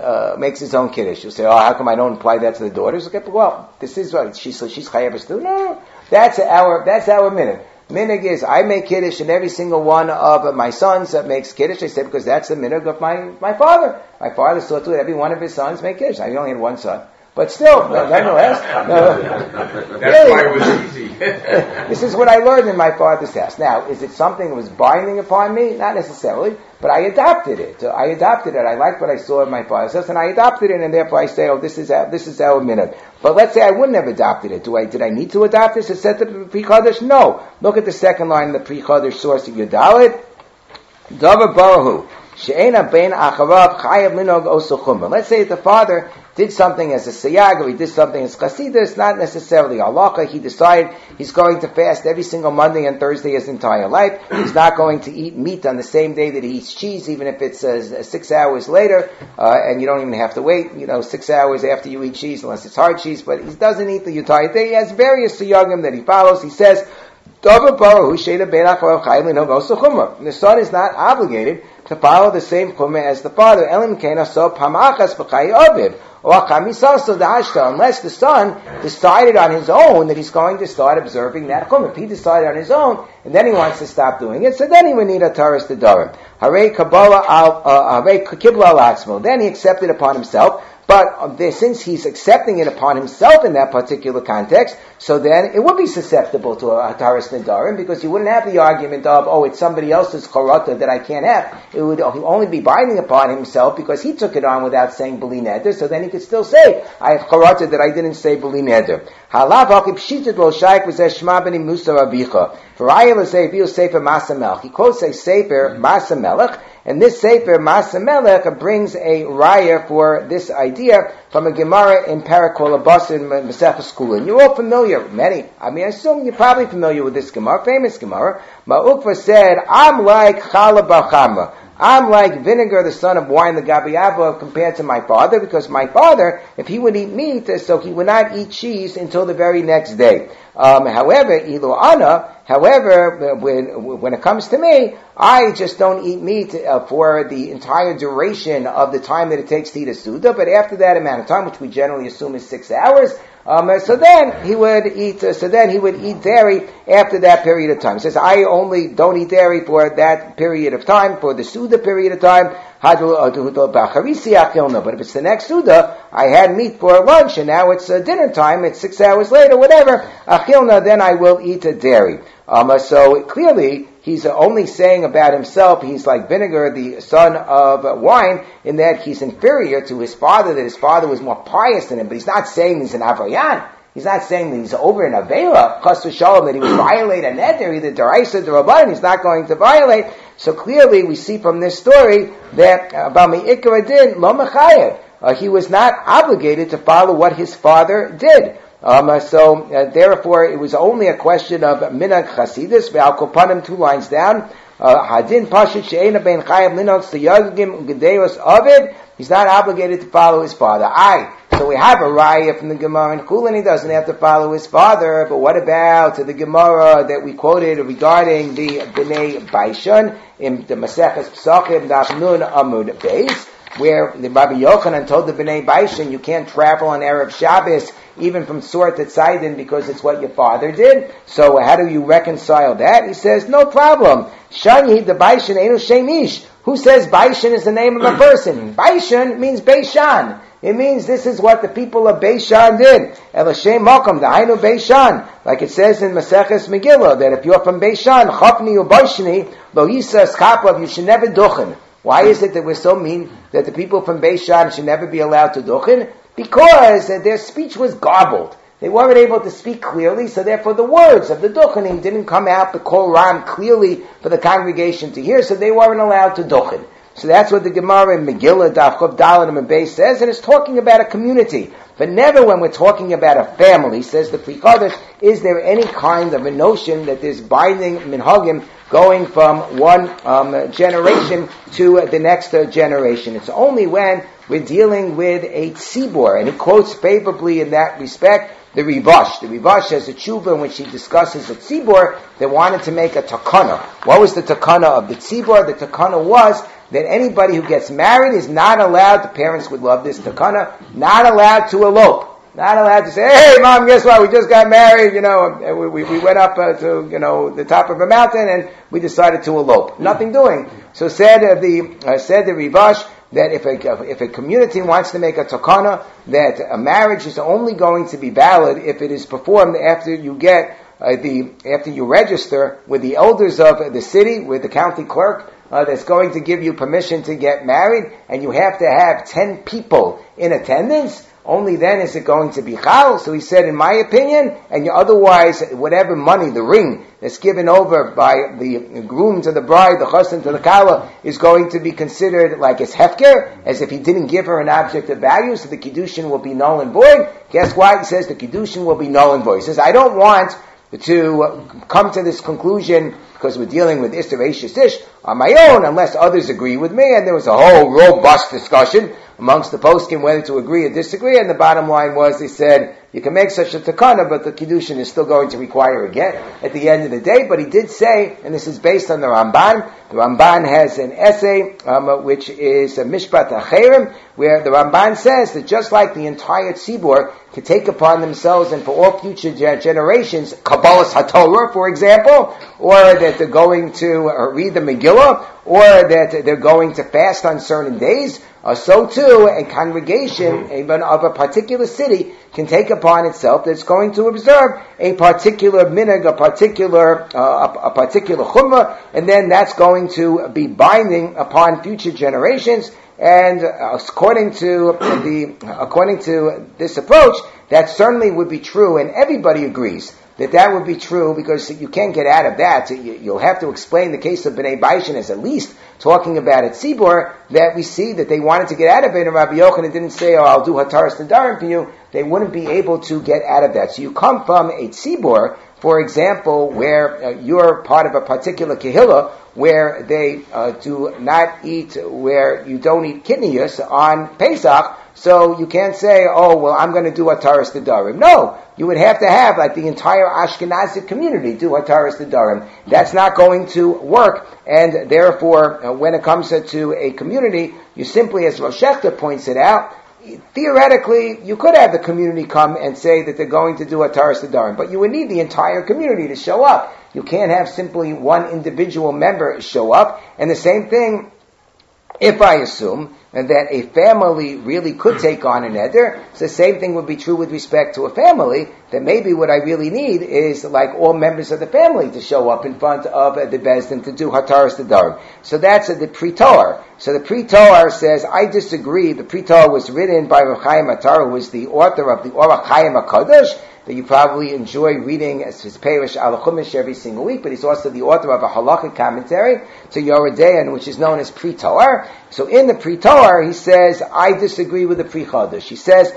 own Kiddush. You say, oh, how come I don't apply that to the daughters? Okay, well, this is what she's chayav too. No, that's our minhag. Minhag is I make Kiddush and every single one of my sons makes Kiddush. I say because that's the minhag of my father. My father saw to it every one of his sons make Kiddush. I only had one son. But still, nonetheless, That's why it was easy. this is what I learned in my father's house. Now, is it something that was binding upon me? Not necessarily, but I adopted it. I liked what I saw in my father's house, and I adopted it, and therefore I say, oh, this is our minhag. But let's say I wouldn't have adopted it. Did I need to adopt this? Is set to Pri Chodesh? No. Look at the second line in the Pri Chodesh source of Yudalit. Davar Baruhu. She'ena bein acharav chayav linog osuchumra. Let's say the father did something as a siyag, or he did something as chasidus, not necessarily halacha. He decided he's going to fast every single Monday and Thursday his entire life. He's not going to eat meat on the same day that he eats cheese, even if it's 6 hours later, and you don't even have to wait, 6 hours after you eat cheese, unless it's hard cheese, but he doesn't eat the entire day. He has various siyagim that he follows. He says, the son is not obligated to follow the same chumrah as the father. Unless the son decided on his own that he's going to start observing that chumrah. If he decided on his own, and then he wants to stop doing it, so then he would need a taras nedarim. Then he accepted upon himself. But since he's accepting it upon himself in that particular context, so then it would be susceptible to a taras nedarim, because you wouldn't have the argument of, it's somebody else's charata that I can't have. It would only be binding upon himself because he took it on without saying b'li neder, so then he could still say, I have charata that I didn't say b'li neder. He quotes a sefer Masa Melech, and this Sefer Masa Melech brings a raya for this idea from a Gemara in Parakol Abas in Masechus Kulin. You're all familiar, I assume you're probably familiar with this Gemara, famous Gemara. Ma'ukva said, I'm like Chala bar Chama. I'm like vinegar, the son of wine, the Gabi Abba, compared to my father, because my father, if he would eat meat, so he would not eat cheese until the very next day. However, when it comes to me, I just don't eat meat for the entire duration of the time that it takes to eat a Suda, but after that amount of time, which we generally assume is 6 hours, so then he would eat dairy after that period of time. He says, I only don't eat dairy for that period of time, for the Suda period of time. But if it's the next Suda, I had meat for lunch, and now it's dinner time, it's 6 hours later, whatever, achilna, then I will eat a dairy. So clearly, he's only saying about himself, he's like vinegar, the son of wine, in that he's inferior to his father, that his father was more pious than him, but he's not saying he's an Avrayan. He's not saying that he's over an Avela, Chas v'shalom, that he would violate a neder, either Daraisa or Rabban, he's not going to violate. So clearly we see from this story that Bami Ikra din lo mechayev. He was not obligated to follow what his father did. Therefore, it was only a question of minhag chasidus. Ve'al kopanim, 2 lines down. Hadin pashut she'ena ben chayav minhag siyagim ugedeos avid. He's not obligated to follow his father. So we have a raya from the Gemara in Kulin. He doesn't have to follow his father. But what about the Gemara that we quoted regarding the Bnei Baishan in the Maseches Pesachim Daf Nun Amud Beis, where the Rabbi Yochanan told the Bnei Baishan, you can't travel on Erev Shabbos even from Sor to Tzayden because it's what your father did. So how do you reconcile that? He says, no problem. Shani the Baishan Einu Shemish. Who says Baishan is the name of a person? Baishan means Beishan. It means this is what the people of Beishan did. Elashem Malcolm, the Hainu Beishan. Like it says in Maseches Megillah, that if you're from Beishan, Chopni or Baishani, Lo Yisa Skapav, you should never duchen. Why is it that we're so mean that the people from Beishan should never be allowed to duchen? Because their speech was garbled. They weren't able to speak clearly, so therefore the words of the duchening didn't come out, the kol ram, clearly for the congregation to hear, so they weren't allowed to duchen. So that's what the Gemara in Megillah, Daf Chav Dalet and Beis says, and it's talking about a community. But never when we're talking about a family, says the Pri Chodesh, is there any kind of a notion that there's binding minhagim going from one generation to the next generation. It's only when we're dealing with a tzibor, and he quotes favorably in that respect the Rivash. The Rivash has a tshuva in which he discusses a tzibor that wanted to make a takana. What was the takana of the tzibor? The takana was that anybody who gets married is not allowed, the parents would love this takana, not allowed to elope. Not allowed to say, hey mom, guess what, we just got married, we went up to, the top of a mountain and we decided to elope. Nothing doing. So said the Rivash, that if a community wants to make a takana, that a marriage is only going to be valid if it is performed after you get after you register with the elders of the city, with the county clerk that's going to give you permission to get married, and you have to have 10 people in attendance. Only then is it going to be chal. So he said, in my opinion, and otherwise, whatever money, the ring that's given over by the groom to the bride, the chassan to the kala, is going to be considered like it's hefker, as if he didn't give her an object of value, so the kiddushin will be null and void. Guess what? He says the kiddushin will be null and void. He says, I don't want to come to this conclusion because we're dealing with Isser Eishes Ish on my own, unless others agree with me, and there was a whole robust discussion amongst the poskim whether to agree or disagree, and the bottom line was they said you can make such a takana, but the kiddushin is still going to require a get at the end of the day. But he did say, and this is based on the Ramban. The Ramban has an essay which is a Mishpat HaCherem, where the Ramban says that just like the entire tzibur can take upon themselves and for all future generations, Kabbalas HaTorah, for example, or that they're going to read the Megillah, or that they're going to fast on certain days, so too a congregation even of a particular city can take upon itself that it's going to observe a particular minhag, a particular chumrah, and then that's going to be binding upon future generations. And according to this approach, that certainly would be true, and everybody agrees that would be true, because you can't get out of that. You'll have to explain the case of Bnei Baishan as at least talking about a tzibur, that we see that they wanted to get out of it, and Rabbi Yochanan didn't say, oh, I'll do Hataras Nedarim for you. They wouldn't be able to get out of that. So you come from a tzibur, for example, where you're part of a particular kehillah, where they do not eat, where you don't eat kidneyus on Pesach, so you can't say, oh, well, I'm going to do Hataras Nedarim. No, you would have to have, like, the entire Ashkenazi community do Hataras Nedarim. That's not going to work, and therefore, when it comes to a community, you simply, as Rosh Hashemah points it out, theoretically, you could have the community come and say that they're going to do Hataras Nedarim, but you would need the entire community to show up. You can't have simply one individual member show up. And the same thing, if I assume that a family really could take on an eder, so the same thing would be true with respect to a family, that maybe what I really need is like all members of the family to show up in front of the Bezdin to do Hataras Nedarim. So that's the Pre-Torah. So the Pre-Torah says, I disagree. The Pre-Torah was written by Rav Chaim Atar, who was the author of the Orach Chaim HaKadosh, that you probably enjoy reading as his Perish Al Chumash every single week, but he's also the author of a halachic commentary to Yoreh De'ah, which is known as Pre-Torah. So in the Pre-Torah, he says, I disagree with the Pre-Chodesh. He says,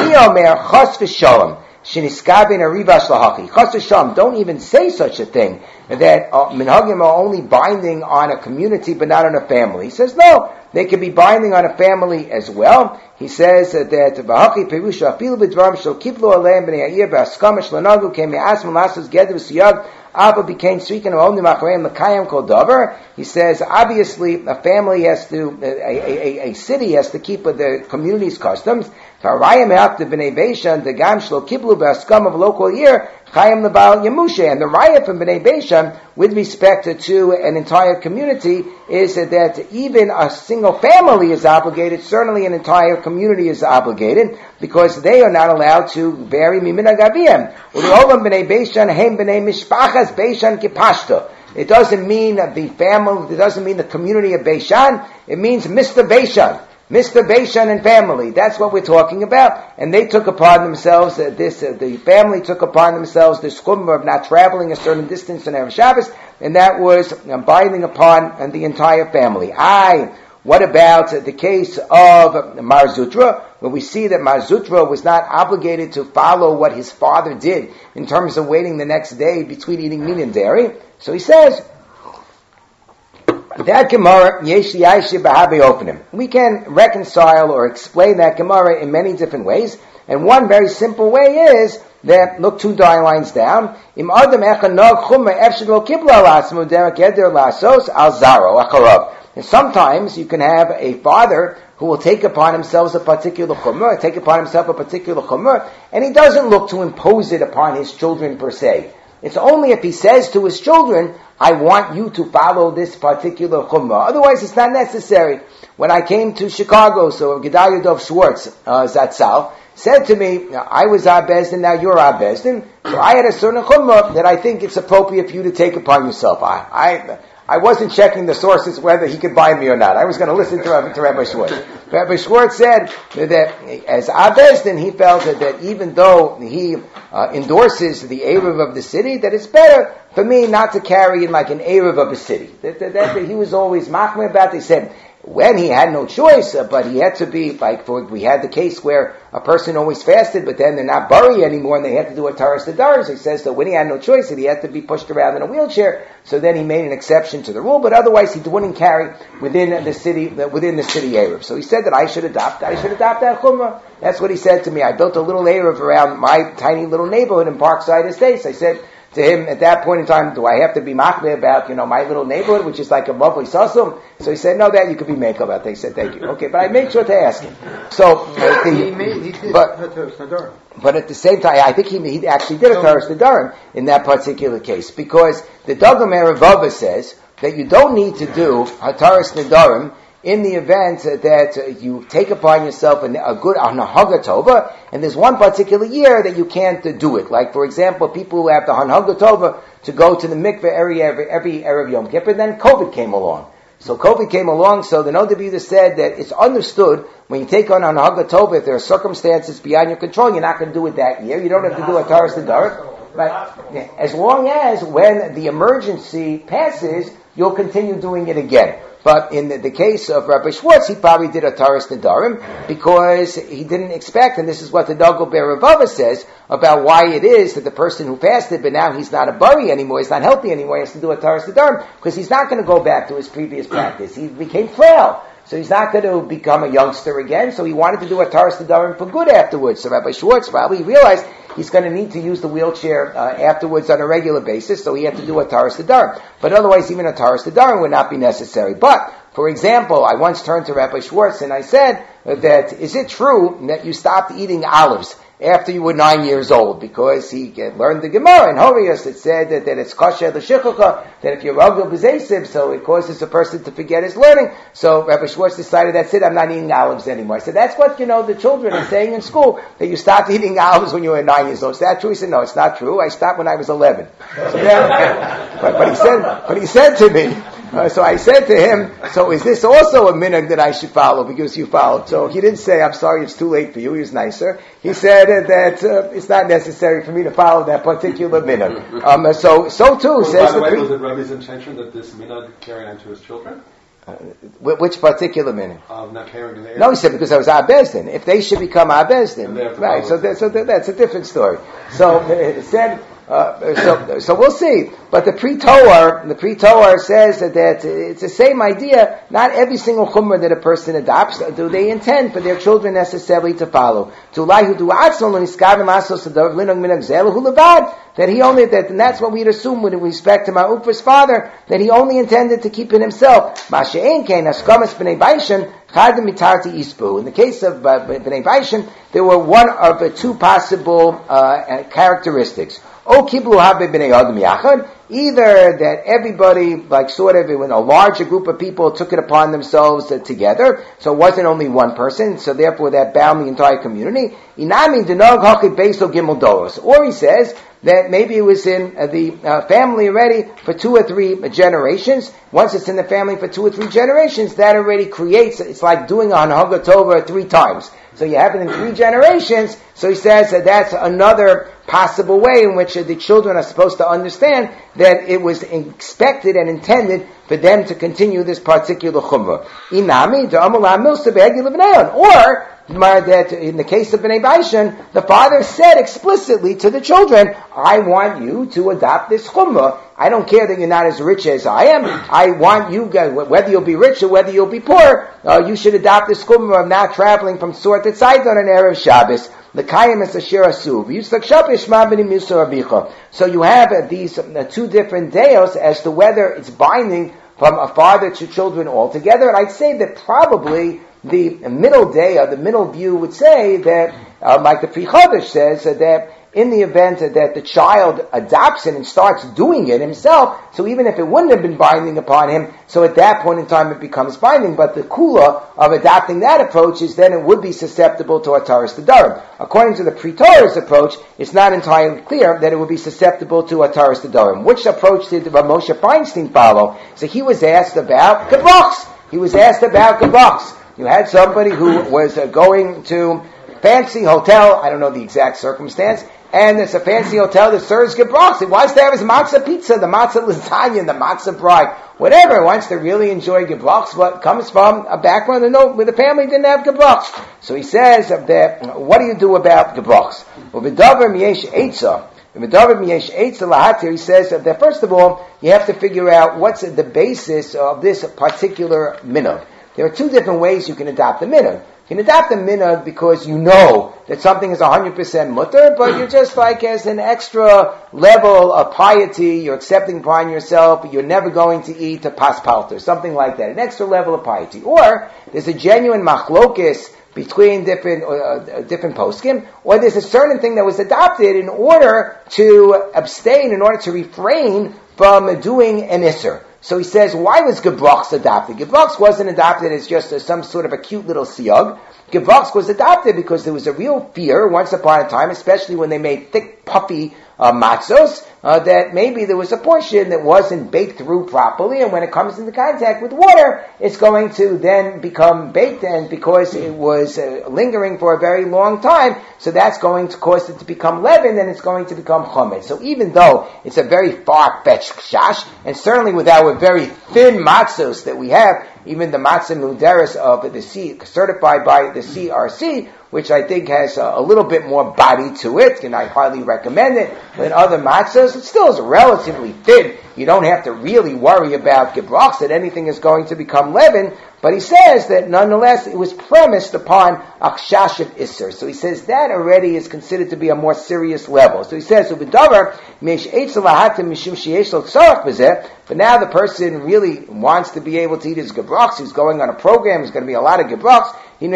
Chas v'shalom, sheniskabin arivash lahaki. Chas v'shalom, don't even say such a thing, that minhagim are only binding on a community but not on a family. He says, no, they can be binding on a family as well. He says that v'haki perusha afilu b'dvarim shel kiblu aleim b'nei ha'ir v'askamash lanagu kem me'asm lasos geder v'siyag Abba became stricken of only machrayim l'kayim kol davar. He says, obviously, a family has to, a city has to keep with the community's customs. V'arayim ha'aktiv b'nei beishan degam shlo kiblu v'askam of local year chayim l'bal yamushe. And the raya from b'nei beishan with respect to an entire community is that even a single family is obligated, certainly an entire community is obligated, because they are not allowed to vary mimin agaviyim. U'le'olam b'nei beishan heim b'nei mishpachas beishan kipashta. It doesn't mean the family, it doesn't mean the community of Beishan, it means Mr. Beishan. Mr. Beishan and family. That's what we're talking about. And they took upon themselves the family took upon themselves the chumrah of not traveling a certain distance on Erev Shabbos, and that was binding upon the entire family. What about the case of Mar Zutra, where we see that Mar Zutra was not obligated to follow what his father did in terms of waiting the next day between eating meat and dairy? So he says, that Gemara, Yesh Yashi B'Habe Openim. We can reconcile or explain that Gemara in many different ways, and one very simple way is that, look 2 lines down, Im Adam Echa Nog Chumra Efshad Lo Kibla Lasmu Derek Eder Lasos Al Zaro Acharav. And sometimes you can have a father who will take upon himself a particular chumrah, and he doesn't look to impose it upon his children per se. It's only if he says to his children, I want you to follow this particular chumrah. Otherwise, it's not necessary. When I came to Chicago, so Gedalia Dov Schwartz, Zatzal, said to me, I was our Bezdin, now you're our Bezdin. So I had a certain chumrah that I think it's appropriate for you to take upon yourself. I wasn't checking the sources whether he could buy me or not. I was going to listen to Rabbi Schwartz. Rabbi Schwartz said that as our Bezdin, he felt that even though he endorses the Erev of the city, that it's better for me not to carry in like an Erev of a city. That he was always machmir about. They said, when he had no choice, but he had to be, we had the case where a person always fasted, but then they're not buried anymore, and they had to do a Taras Nedarim. So he says that when he had no choice, that he had to be pushed around in a wheelchair, so then he made an exception to the rule, but otherwise he wouldn't carry within the city Erev. So he said that I should adopt that chumrah. That's what he said to me. I built a little Erev around my tiny little neighborhood in Parkside Estates. I said to him at that point in time, do I have to be machmir about, my little neighborhood, which is like a lovely sasum? So he said, no, that you could be make about. They said, thank you. Okay, but I made sure to ask him. So, but at the same time, I think he actually did a Taras Nedarim in that particular case, because the Dagam Erev says that you don't need to do a Taras Nedarim in the event that you take upon yourself a good Hanhaga Tova, and there's one particular year that you can't do it. Like, for example, people who have the Hanhaga Tova to go to the mikveh every Erev Yom Kippur, then COVID came along. So COVID came along, so the Noda said that it's understood when you take on Hanhaga Tova, if there are circumstances beyond your control, you're not going to do it that year. You don't have to do a Taras Nedarim. Right? As long as when the emergency passes, you'll continue doing it again. But in the case of Rabbi Schwartz, he probably did a Taras Nedarim because he didn't expect, and this is what the Dagul Be'Ravava says about why it is that the person who fasted, but now he's not a bari anymore, he's not healthy anymore, he has to do a Taras Nedarim because he's not going to go back to his previous practice. He became frail. So he's not going to become a youngster again, so he wanted to do a Taras Nedarim for good afterwards. So Rabbi Schwartz probably realized he's going to need to use the wheelchair afterwards on a regular basis, so he had to do a Taras Nedarim. But otherwise, even a Taras Nedarim would not be necessary. But, for example, I once turned to Rabbi Schwartz and I said that, is it true that you stopped eating olives after you were 9 years old? Because he learned the Gemara in Horius that said that it's kosher l'shichucha, that if you're ragel b'zeisiv, so it causes a person to forget his learning. So Rabbi Schwartz decided, that's it, I'm not eating olives anymore. I said, that's what, the children are saying in school, that you stopped eating olives when you were 9 years old. Is that true? He said, no, it's not true. I stopped when I was 11. So, but he said to me, so I said to him, so is this also a minhag that I should follow because you followed? So he didn't say, I'm sorry, it's too late for you. He was nicer. He said that it's not necessary for me to follow that particular minhag. So too says by the way, was it Rabbi's intention that this minhag carry on to his children? Which particular minhag? Not carrying the No, he said because I was Abezdin. If they should become Abezdin, right? So that's a different story. So it said. So we'll see. But the Pre-Torah says that it's the same idea. Not every single chumrah that a person adopts do they intend for their children necessarily to follow. That he only and that's what we'd assume with respect to Ma'ufa's father, that he only intended to keep it himself. In the case of Bnei Baishan, there were one of the two possible characteristics. Either that everybody, when a larger group of people took it upon themselves together, so it wasn't only one person, so therefore that bound the entire community. Or he says that maybe it was in the family already for 2 or 3 generations. Once it's in the family for 2 or 3 generations, that already creates, it's like doing a Hanhaga Tova 3 times. So you have it in 3 generations, so he says that that's another possible way in which the children are supposed to understand that it was expected and intended for them to continue this particular chumrah. Or that in the case of Bnei Baishan, the father said explicitly to the children, I want you to adopt this chumrah. I don't care that you're not as rich as I am. I want you, whether you'll be rich or whether you'll be poor, you should adopt this chumrah of not traveling from Tzor to Tzait on an Erev Shabbos. So you have these 2 different deos as to whether it's binding from a father to children altogether. And I'd say that probably the middle day, or the middle view would say that, like the Pri Chodesh says, that in the event that the child adopts it and starts doing it himself, so even if it wouldn't have been binding upon him, so at that point in time it becomes binding, but the kula of adopting that approach is then it would be susceptible to Ataris Nedarim. According to the Pre-Torah's approach, it's not entirely clear that it would be susceptible to Ataris Nedarim. Which approach did Moshe Feinstein follow? So he was asked about gebrachs. You had somebody who was going to fancy hotel, I don't know the exact circumstance, and it's a fancy hotel that serves gebrachs. He wants to have his matzah pizza, the matzah lasagna, the matzah bride, whatever. He wants to really enjoy gebrachs, but comes from a background where the family didn't have gebrachs. So he says that, what do you do about gebrachs? Well, v'davar miyesh eitzah. He says that first of all, you have to figure out what's the basis of this particular minhag. There are two different ways you can adopt the minhag. You can adopt the minhag because you know that something is 100% mutter, but you're just like as an extra level of piety, you're accepting upon yourself, you're never going to eat a paspalter, something like that, an extra level of piety. Or there's a genuine machlokes between different poskim, or there's a certain thing that was adopted in order to abstain, in order to refrain from doing an isser. So he says, why was gebrachs adopted? Gebrachs wasn't adopted as just some sort of a cute little siyag. Gebrachs was adopted because there was a real fear once upon a time, especially when they made thick, puffy matzos, that maybe there was a portion that wasn't baked through properly, and when it comes into contact with water, it's going to then become baked, and because it was lingering for a very long time, so that's going to cause it to become leavened, and it's going to become chometz. So even though it's a very far-fetched kshash, and certainly with our very thin matzos that we have, even the matzah muderis of the C, certified by the CRC, which I think has a little bit more body to it, and I highly recommend it, than other matzahs. It still is relatively thin. You don't have to really worry about gebrachs, that anything is going to become leavened, but he says that nonetheless it was premised upon akshash of isser. So he says that already is considered to be a more serious level. So he says, but now the person really wants to be able to eat his gebrachs. He's going on a program, there's going to be a lot of gebrachs.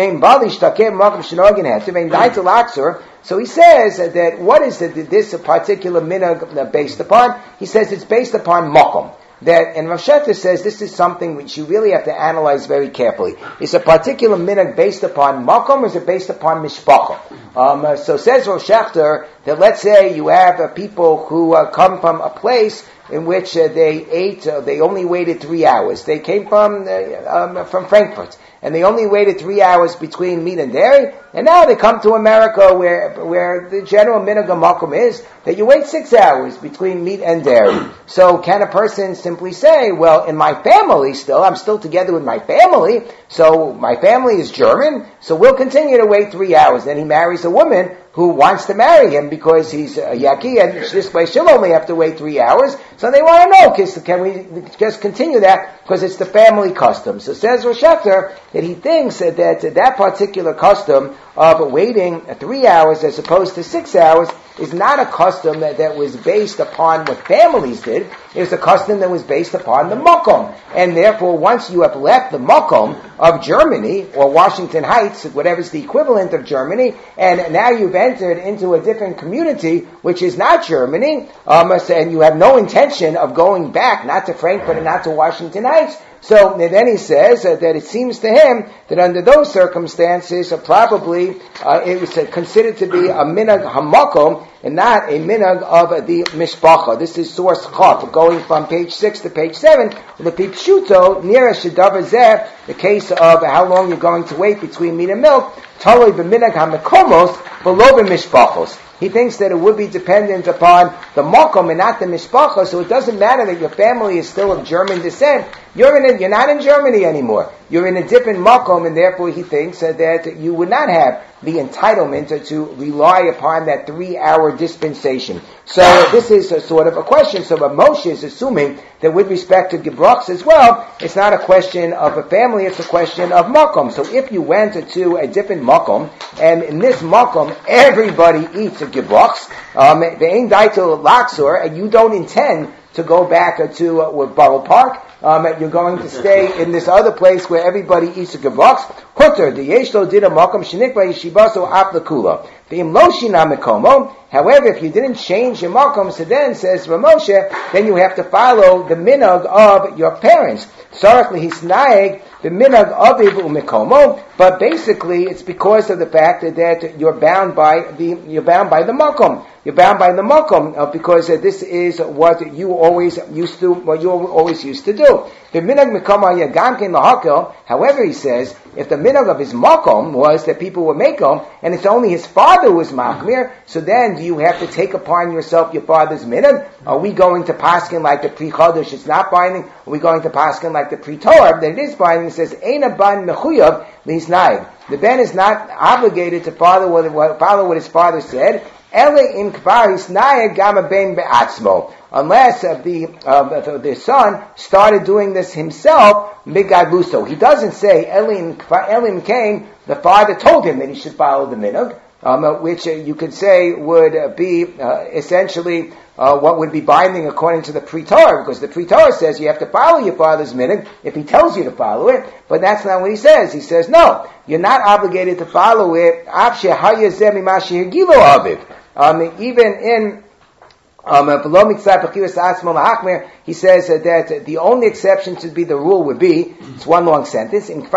So he says that what is this particular minhag based upon? He says it's based upon makom. That, and Rav Shechter says this is something which you really have to analyze very carefully. Is a particular minhag based upon makom, or is it based upon mishpacha? So says Rav Shechter that let's say you have people who come from a place in which they only waited 3 hours. They came from Frankfurt, and they only waited 3 hours between meat and dairy, and now they come to America where the general minhag makom is that you wait 6 hours between meat and dairy. So can a person simply say, well, in my family I'm still together with my family, so my family is German, so we'll continue to wait 3 hours. Then he marries a woman who wants to marry him because he's a yaki, and this way she'll only have to wait 3 hours. So they want to know, can we just continue that? Because it's the family custom. So says Rosh Shechter that he thinks that particular custom of waiting 3 hours as opposed to 6 hours is not a custom that was based upon what families did. It was a custom that was based upon the makom. And therefore, once you have left the makom of Germany, or Washington Heights, whatever's the equivalent of Germany, and now you've entered into a different community, which is not Germany, and you have no intention of going back, not to Frankfurt and not to Washington Heights, so then he says that it seems to him that under those circumstances, probably it was considered to be a minhag hamakom and not a minhag of the mishpacha. This is source chaf, going from page 6 to page 7. The pipshuto near shedavar zeh, the case of how long you're going to wait between meat and milk, taloi b'minhag hamakomos below b'mishpachos. He thinks that it would be dependent upon the makom and not the mishpacha, so it doesn't matter that your family is still of German descent. You're not in Germany anymore. You're in a different makom, and therefore he thinks that you would not have the entitlement to rely upon that 3-hour dispensation. So this is a sort of a question. So Moshe is assuming that with respect to gebrachs as well, it's not a question of a family, it's a question of makom. So if you went to a different makom, and in this makom everybody eats a gebrachs, they ain't daitel laksur, and you don't intend to go back to Borough Park, you're going to stay in this other place where everybody eats a gebox. Hutter, the yeshlo did a makom shenikva yeshibaso aplakula. V'im lo shina mekomo. However, if you didn't change your makom, so then, says Ramoshe, then you have to follow the minhag of your parents. Sarakli hisnaeg, the minhag aviv umekomo. But basically, it's because of the fact that you're bound by the makom. You're bound by the makom because this is what you always used to do. The minhag mekomo yagamkin lahakel. However, he says, if the minhag of his makom was that people were makom, and it's only his father who was makmir, so then do you have to take upon yourself your father's minhag? Are we going to paskin like the pri chodesh? It's not binding. Are we going to paskin like the pri Torah? That it is binding. It says eina ban mechuyav lisnaig. The ben is not obligated to follow what his father said. Unless the son started doing this himself, migabuso. He doesn't say Elim came. The father told him that he should follow the minhag, which you could say would be essentially what would be binding according to the Pri Torah, because the Pri Torah says you have to follow your father's minhag if he tells you to follow it. But that's not what he says. He says no, you're not obligated to follow it. Even in he says that the only exception to be the rule would be, it's one long sentence, if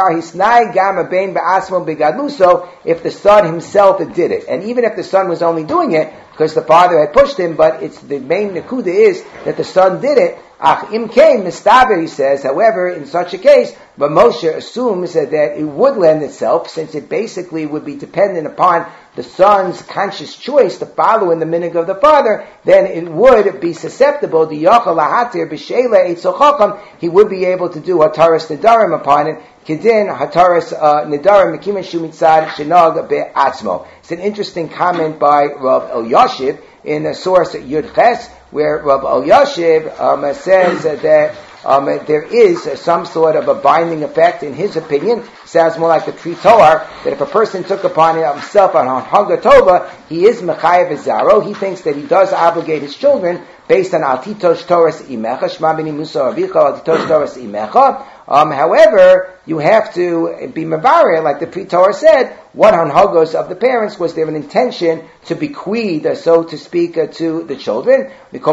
the son himself did it. And even if the son was only doing it because the father had pushed him, but it's the main nekuda is that the son did it. He says, however, in such a case, but Moshe assumes that it would lend itself, since it basically would be dependent upon the son's conscious choice to follow in the minhag of the father, then it would be susceptible to Yachal Lahatir B'Sheila Eitzel Chacham. He would be able to do Hataras Nedarim upon it. Kedin Hataras Nedarim Mekimen Shumitzad Shenag Be'atzmo. It's an interesting comment by Rav Elyashiv in the source Yud Ches, where Rav Elyashiv says that there is some sort of a binding effect in his opinion. Sounds more like the Pri Torah, that if a person took upon himself on Haga Tova, he is Mechayev Zaro. He thinks that he does obligate his children based on Altitosh Torahs Imecha, Shema B'ni Musa Avicha, Altitosh Torahs Imecha. However, you have to be mevarer, like the Pri Torah said, what hanhagos of the parents was there an intention to bequeath, so to speak, to the children.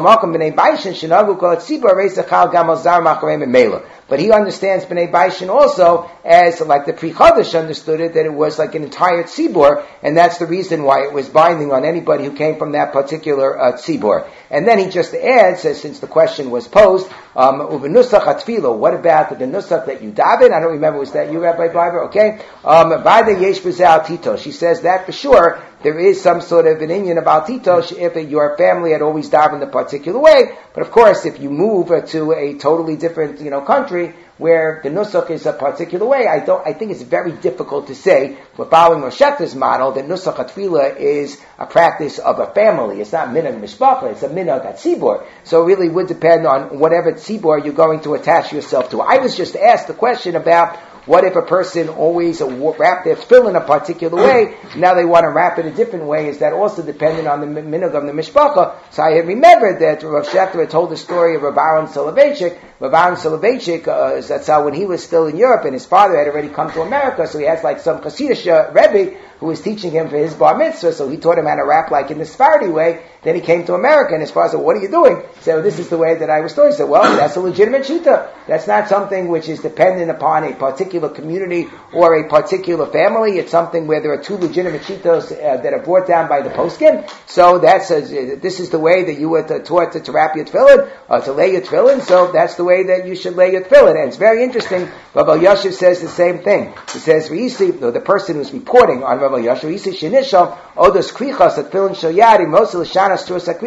But he understands B'nai Baishin also as, like the Pri Chodesh understood it, that it was like an entire tzibur, and that's the reason why it was binding on anybody who came from that particular tzibur. And then he just adds, since the question was posed, uvenusach atfilo, what about the nusach that you daven? I don't remember, was that you, Rabbi Barber? Okay. Vada yesh b'zeh titosh. She says that for sure, there is some sort of an inyan about titosh if your family had always davened a particular way. But of course, if you move to a totally different, country where the nusach is a particular way, I think it's very difficult to say, we're following Rosh Hashanah's model, that nusach atfila is a practice of a family. It's not minhag mishpacha, it's a minhag at tzibur. So it really would depend on whatever tzibur you're going to attach yourself to. I was just asked the question about, what if a person always wrapped their tefillin a particular way, now they want to wrap it a different way? Is that also dependent on the minhag of the mishpacha? So I had remembered that Rav Shechter had told the story of Rav Aaron Soloveitchik. Rav Aaron Soloveitchik, that's how when he was still in Europe and his father had already come to America, so he has like some Chassidish Rebbe who was teaching him for his bar mitzvah, so he taught him how to rap like in the Sephardi way. Then he came to America, and his father said, what are you doing? He said, this is the way that I was taught. He said, well, that's a legitimate shita. That's not something which is dependent upon a particular community or a particular family. It's something where there are two legitimate shitas that are brought down by the poskim. So this is the way that you were taught to wrap your tefillin, to lay your tefillin, so that's the way that you should lay your tefillin. And it's very interesting, Rav Elyashiv says the same thing. He says, the person who's reporting on Rav Elyashiv, Shinishal, Odos Krichas, at Tefillin Shel Yad, Mosel Shana,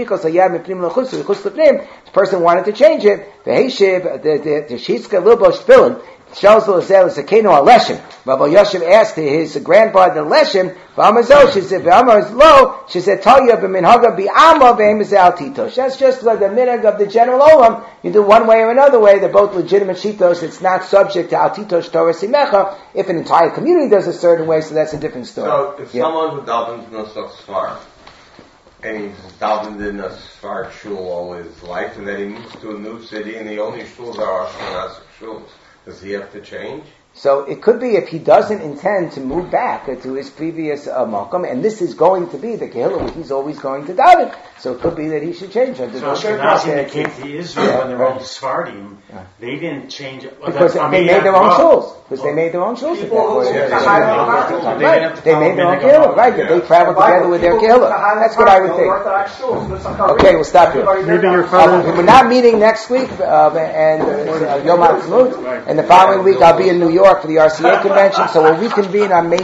the person wanted to change it. The Heishiv, the Shizka Lubosh Tefillin, Shalzal Azel is a Keno Aleshim. Rabbi Yoshev asked his grandfather Leshem, V'amazo, she said, V'amar lo, she said, Talya b'minhaga bi'ama v'emazal titosh. That's just like the minhag of the general olam. You do one way or another way, they're both legitimate shitos. It's not subject to al titosh Torah simecha. If an entire community does a certain way, so that's a different story. So, if someone who davens nusach svar, and he's davened in a Sfar shul all his life, and then he moves to a new city, and the only shuls are Ashkenazic shuls. Does he have to change? So it could be if he doesn't intend to move back to his previous makom, and this is going to be the kehillah where he's always going to daven. So it could be that he should change. So Ashkenazi indicates to Israel when they're all Sephardim, they didn't change it. Because they made their own shuls. Because they made their own shuls. They made their own kehillah. Right, they traveled together with their kehillah. That's what I would think. Okay, we'll stop here. Maybe your father... We're not meeting next week, and Yom HaAtzmaut, and the following week I'll be in New York for the RCA convention, so we'll reconvene on May